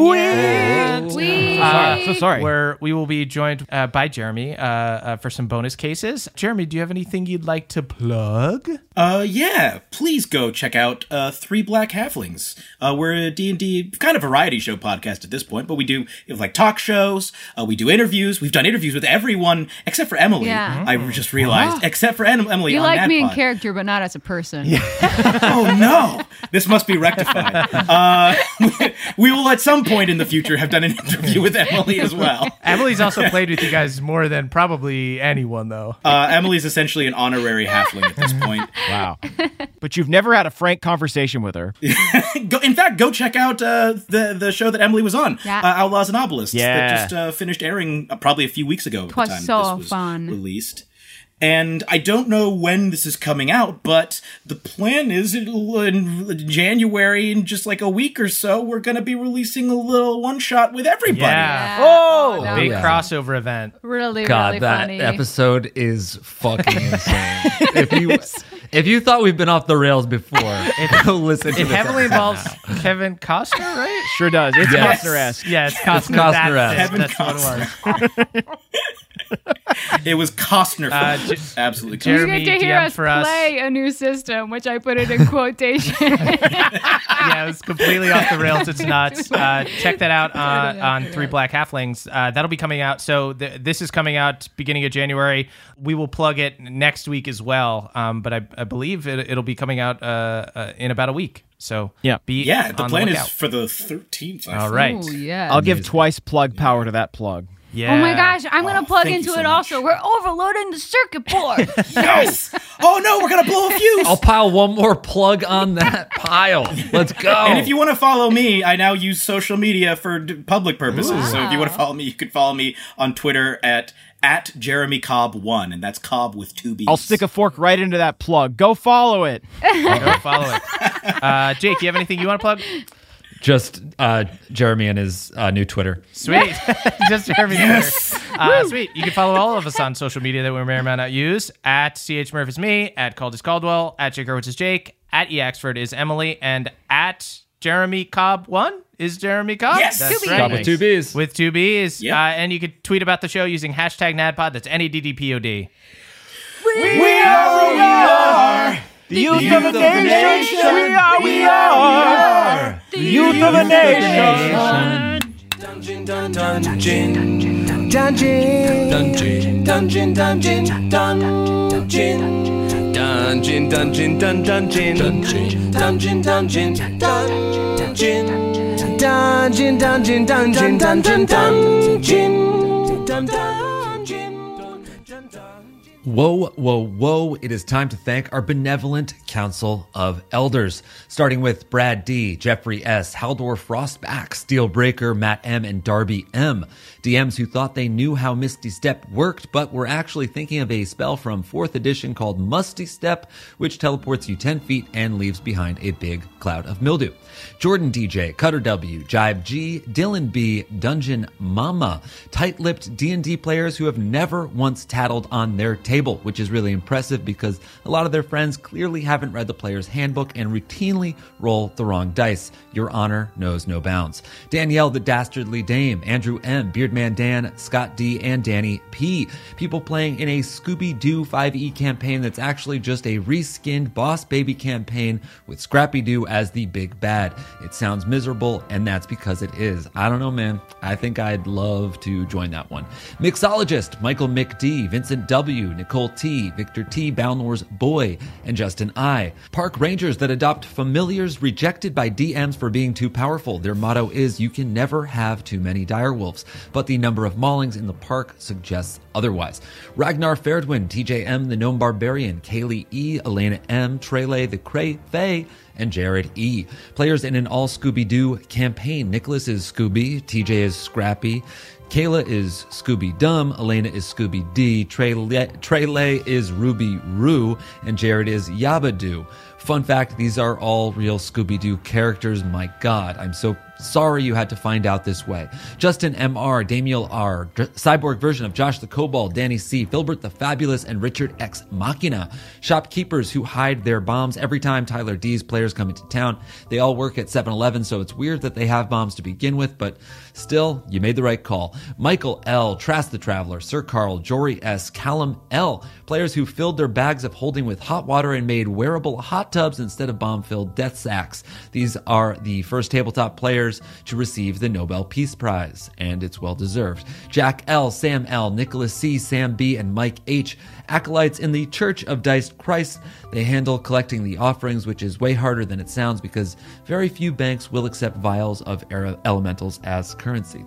So sorry. Where we will be joined by Jeremy for some bonus cases. Jeremy, do you have anything you'd like to plug? Yeah. Please go check out Three Black Halflings. We're a D&D kind of variety show podcast at this point, but we do like talk shows. We do interviews. We've done interviews with everyone except for Emily. Yeah. I just realized, except for Emily. You on like NADPOD. me in character, but not as a person. Oh no, this must be rectified. We will at some point in the future have done an interview with Emily as well. Emily's also played with you guys more than probably anyone, though. Emily's essentially an honorary halfling at this point. Wow. But you've never had a frank conversation with her. In fact, go check out the show that Emily was on, Outlaws and Obelisks, that just finished airing probably a few weeks ago. It was so fun. Released. And I don't know when this is coming out, but the plan is in January, in just like a week or so, we're going to be releasing a little one-shot with everybody. Yeah. Big crossover event. Really, God, really that funny. episode is fucking insane. If you thought we've been off the rails before, go listen to It this heavily episode involves now. Kevin Costner, right? Sure does. It's Costner-esque. Yeah, it's Costner. That's what it was. It was Costner. Absolutely. Jeremy, you get to hear DM us for us. play a new system, which I put it in quotation. Yeah, it was completely off the rails. It's nuts. Check that out on Three Black Halflings. That'll be coming out. So this is coming out beginning of January. We will plug it next week as well. But I believe it'll be coming out in about a week. So the plan is lookout. for the 13th. All right. Ooh, yeah. I'll give twice plug power to that plug. Yeah. Oh my gosh, I'm going to plug thank into you so it much. also. We're overloading the circuit board. Yes! Oh no, we're going to blow a fuse! I'll pile one more plug on that pile. Let's go. And if you want to follow me, I now use social media for public purposes. Ooh. So if you want to follow me, you can follow me on Twitter at Jeremy Cobb1, and that's Cobb with 2 B's. I'll stick a fork right into that plug. Go follow it. Go follow it. Jake, you have anything you want to plug? Just Jeremy and his new Twitter. Sweet. Just Jeremy. Yes. Sweet. You can follow all of us on social media that we may or may not use. At CHMurph is me. At Caldis Caldwell. At Jake Hurwitz is Jake. At EAxford is Emily. And at Jeremy Cobb1 is Jeremy Cobb. Yes. That's Cobb with 2 B's. With 2 B's. Yep. And you can tweet about the show using hashtag NADPOD. That's NADDPOD. We are The youth of a nation. We are the youth of a nation. Dungeon, dungeon, dungeon, dungeon, dungeon, dungeon, dungeon, dungeon, dungeon, dungeon, dungeon, dungeon, dungeon, dungeon, dungeon, dungeon, dungeon, dungeon. Whoa, whoa, whoa. It is time to thank our benevolent Council of Elders, starting with Brad D., Jeffrey S., Haldor Frostback, Steelbreaker, Matt M., and Darby M., DMs who thought they knew how Misty Step worked, but were actually thinking of a spell from 4th edition called Musty Step, which teleports you 10 feet and leaves behind a big cloud of mildew. Jordan DJ, Cutter W, Jibe G, Dylan B, Dungeon Mama, tight-lipped D&D players who have never once tattled on their tail. table, which is really impressive because a lot of their friends clearly haven't read the player's handbook and routinely roll the wrong dice. Your honor knows no bounds. Danielle the Dastardly Dame, Andrew M., Beardman Dan, Scott D., and Danny P. People playing in a Scooby-Doo 5e campaign that's actually just a reskinned Boss Baby campaign with Scrappy-Doo as the big bad. It sounds miserable, and that's because it is. I don't know, man. I think I'd love to join that one. Mixologist, Michael McD, Vincent W., Nicole T., Victor T., Balnor's Boy, and Justin I. Park rangers that adopt familiars rejected by DMs for being too powerful. Their motto is, you can never have too many direwolves, but the number of maulings in the park suggests otherwise. Ragnar Fairdwin, TJM, the Gnome Barbarian, Kaylee E., Elena M., Trele, the Cray Faye, and Jared E. Players in an all Scooby-Doo campaign. Nicholas is Scooby, TJ is Scrappy, Kayla is Scooby Dumb, Elena is Scooby D, Trele is Ruby Roo, and Jared is Yabadoo. Fun fact, these are all real Scooby-Doo characters. My God, I'm so sorry you had to find out this way. Justin M.R., Damiel R., cyborg version of Josh the Kobold, Danny C., Filbert the Fabulous, and Richard X. Machina. Shopkeepers who hide their bombs every time Tyler D's players come into town. They all work at 7-Eleven, so it's weird that they have bombs to begin with, but still, you made the right call. Michael L., Trask the Traveler, Sir Carl, Jory S., Callum L., players who filled their bags of holding with hot water and made wearable hot tubs instead of bomb-filled death sacks. These are the first tabletop players to receive the Nobel Peace Prize, and it's well deserved. Jack L., Sam L., Nicholas C., Sam B., and Mike H., acolytes in the Church of Diced Christ. They handle collecting the offerings, which is way harder than it sounds because very few banks will accept vials of elementals as currency.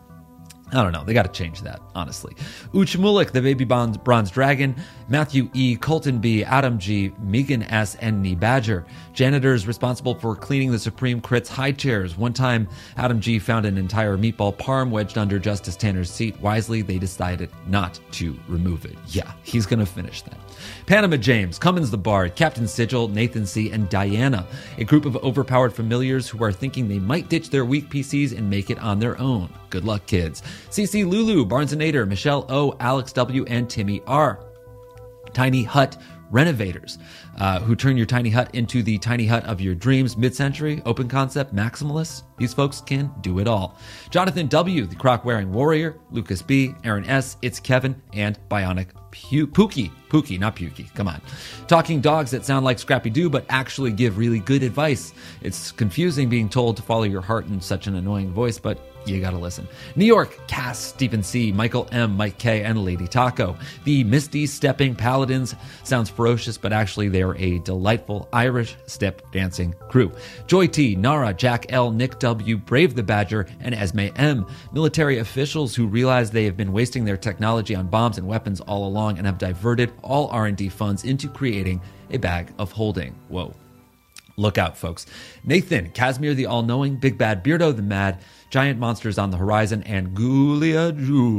I don't know. They got to change that, honestly. Uchmulik, the Baby Bronze Dragon, Matthew E., Colton B., Adam G., Megan S., and Nee Badger. Janitors responsible for cleaning the Supreme Crits high chairs. One time, Adam G. found an entire meatball parm wedged under Justice Tanner's seat. Wisely, they decided not to remove it. Yeah, he's going to finish that. Panama James, Cummins the Bard, Captain Sigil, Nathan C., and Diana, a group of overpowered familiars who are thinking they might ditch their weak PCs and make it on their own. Good luck, kids. CC Lulu, Barnes & Nader, Michelle O., Alex W., and Timmy R. Tiny Hut Renovators, who turn your tiny hut into the tiny hut of your dreams. Mid-century, open concept, maximalists. These folks can do it all. Jonathan W., the croc-wearing warrior, Lucas B., Aaron S., It's Kevin, and Bionic Pookie, not Pukey, come on. Talking dogs that sound like Scrappy-Doo but actually give really good advice. It's confusing being told to follow your heart in such an annoying voice, but you gotta listen. New York, Cass, Stephen C., Michael M., Mike K., and Lady Taco. The Misty Stepping Paladins sounds ferocious, but actually they're a delightful Irish step dancing crew. Joy T., Nara, Jack L., Nick W., Brave the Badger, and Esme M. Military officials who realize they have been wasting their technology on bombs and weapons all along and have diverted all R&D funds into creating a bag of holding. Whoa. Look out, folks. Nathan, Casimir the All-Knowing, Big Bad Beardo the Mad, Giant Monsters on the Horizon, and Julia.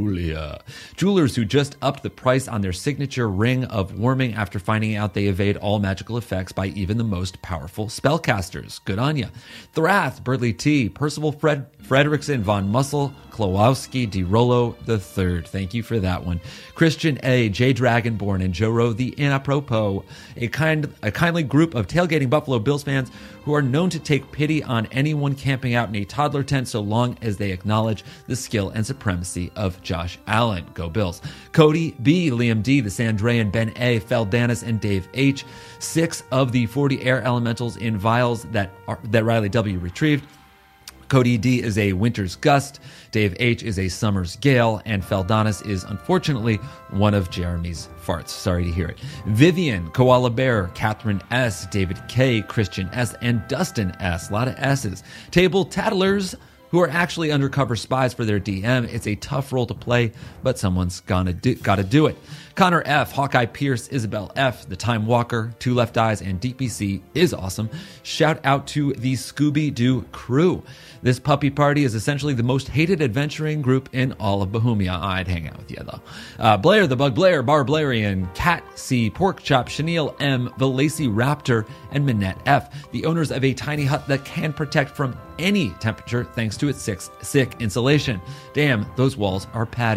Jewelers who just upped the price on their signature ring of warming after finding out they evade all magical effects by even the most powerful spellcasters. Good on ya. Thrath, Burley T, Percival Fredrickson, Von Muscle, Klawowski, DiRollo III. Thank you for that one. Christian A, J Dragonborn, and Joro the Inapropos, a kindly group of tailgating Buffalo Bills fans who are known to take pity on anyone camping out in a toddler tent so long as they acknowledge the skill and supremacy of Josh Allen. Go Bills. Cody B, Liam D, the Sandrean, Ben A, Feldanis, and Dave H. 6 of the 40 air elementals in vials that Riley W retrieved. Cody D is a winter's gust, Dave H is a summer's gale, and Feldanis is unfortunately one of Jeremy's farts. Sorry to hear it. Vivian, Koala Bear, Catherine S, David K, Christian S, and Dustin S. A lot of S's. Table Tattlers, who are actually undercover spies for their DM. It's a tough role to play, but someone's gotta do it. Connor F, Hawkeye Pierce, Isabel F, The Time Walker, Two Left Eyes, and DPC is awesome. Shout out to the Scooby-Doo crew. This puppy party is essentially the most hated adventuring group in all of Bohemia. I'd hang out with you, though. Blair the Bug Blair, Barblarian, Cat C, Pork Chop, Chenille M, the Lacey Raptor, and Minette F, the owners of a tiny hut that can protect from any temperature thanks to its sick insulation. Damn, those walls are padded.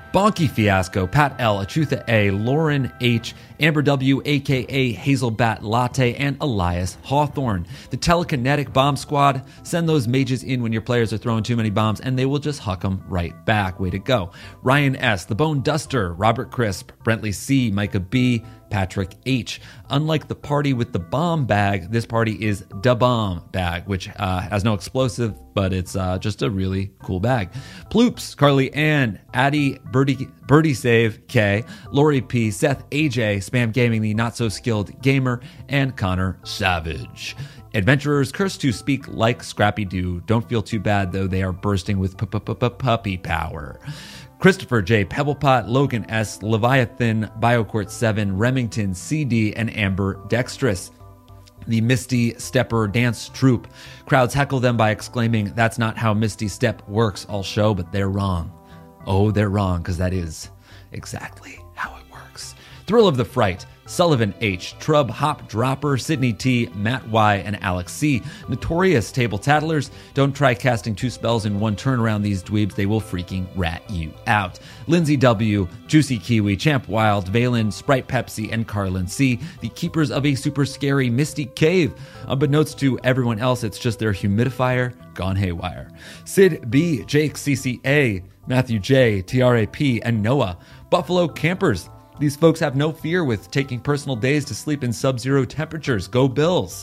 Bonky Fiasco, Pat L, Achutha A, Lauren H, Amber W, aka Hazelbat Latte, and Elias Hawthorne. The Telekinetic Bomb Squad, send those mages in when your players are throwing too many bombs and they will just huck them right back. Way to go. Ryan S, The Bone Duster, Robert Crisp, Brentley C, Micah B, Patrick H. Unlike the party with the bomb bag, this party is da bomb bag, which has no explosive, but it's just a really cool bag. Ploops, Carly Ann, Addie, Birdie Save, K, Lori P, Seth AJ, Spam Gaming, the not so skilled gamer, and Connor Savage. Adventurers cursed to speak like Scrappy Doo. Don't feel too bad, though they are bursting with puppy power. Christopher J, Pebblepot, Logan S, Leviathan, Biocourt 7, Remington, CD, and Amber Dextrous. The Misty Stepper Dance Troupe. Crowds heckle them by exclaiming, "That's not how Misty Step works all show," but they're wrong. Oh, they're wrong, because that is exactly how it works. Thrill of the Fright. Sullivan H, Trub Hop Dropper, Sydney T, Matt Y, and Alex C. Notorious Table Tattlers. Don't try casting 2 spells in one turn around these dweebs. They will freaking rat you out. Lindsay W, Juicy Kiwi, Champ Wild, Valen, Sprite Pepsi, and Carlin C. The keepers of a super scary Misty Cave. Unbeknownst to everyone else, it's just their humidifier gone haywire. Sid B, Jake CCA, Matthew J, TRAP, and Noah. Buffalo Campers. These folks have no fear with taking personal days to sleep in sub-zero temperatures. Go Bills.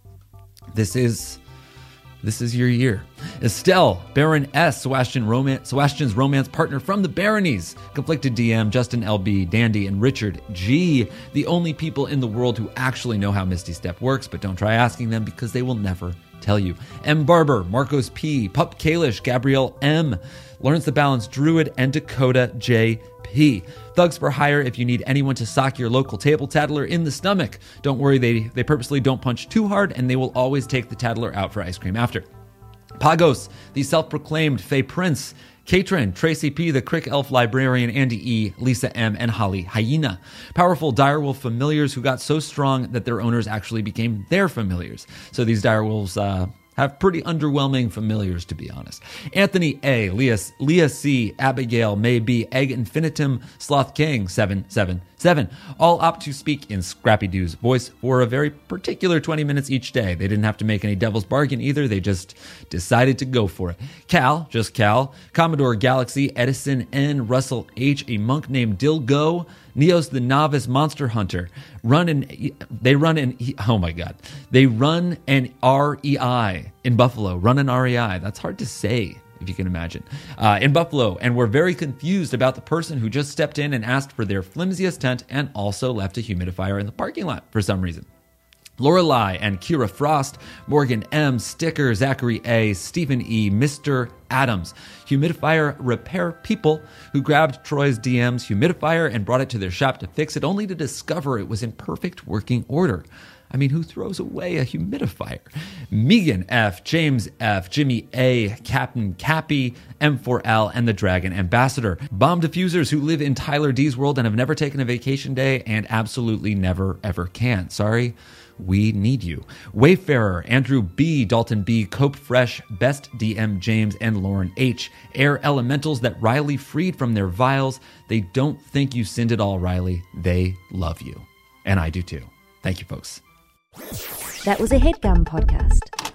This is your year. Estelle, Baron S, Sebastian's romance partner from the Baronies. Conflicted DM, Justin LB, Dandy, and Richard G. The only people in the world who actually know how Misty Step works, but don't try asking them because they will never tell you. M. Barber, Marcos P, Pup Kalish, Gabrielle M, Lawrence the Balanced Druid, and Dakota J.P. Thugs for Hire if you need anyone to sock your local table tattler in the stomach. Don't worry, they purposely don't punch too hard, and they will always take the tattler out for ice cream after. Pagos, the self-proclaimed Fae Prince. Katrin, Tracy P, the Crick Elf Librarian, Andy E, Lisa M, and Holly Hyena. Powerful direwolf familiars who got so strong that their owners actually became their familiars. So these direwolves have pretty underwhelming familiars, to be honest. Anthony A, Leah C, Abigail, May B, Egg Infinitum, Sloth King, 777. All opt to speak in Scrappy Doo's voice for a very particular 20 minutes each day. They didn't have to make any devil's bargain either. They just decided to go for it. Cal, just Cal, Commodore Galaxy, Edison N, Russell H, a monk named Dilgo, Neos the Novice Monster Hunter. They run an REI in Buffalo. Run an REI. That's hard to say, if you can imagine. In Buffalo, and we're very confused about the person who just stepped in and asked for their flimsiest tent and also left a humidifier in the parking lot for some reason. Lorelei and Kira Frost, Morgan M, Sticker, Zachary A, Stephen E, Mr. Adams. Humidifier repair people who grabbed Troy's DM's humidifier and brought it to their shop to fix it, only to discover it was in perfect working order. I mean, who throws away a humidifier? Megan F, James F, Jimmy A, Captain Cappy, M4L, and the Dragon Ambassador. Bomb diffusers who live in Tyler D's world and have never taken a vacation day and absolutely never, ever can. Sorry. We need you. Wayfarer, Andrew B, Dalton B, Cope Fresh, Best DM James, and Lauren H. Air elementals that Riley freed from their vials. They don't think you sinned at all, Riley. They love you. And I do too. Thank you, folks. That was a HeadGum podcast.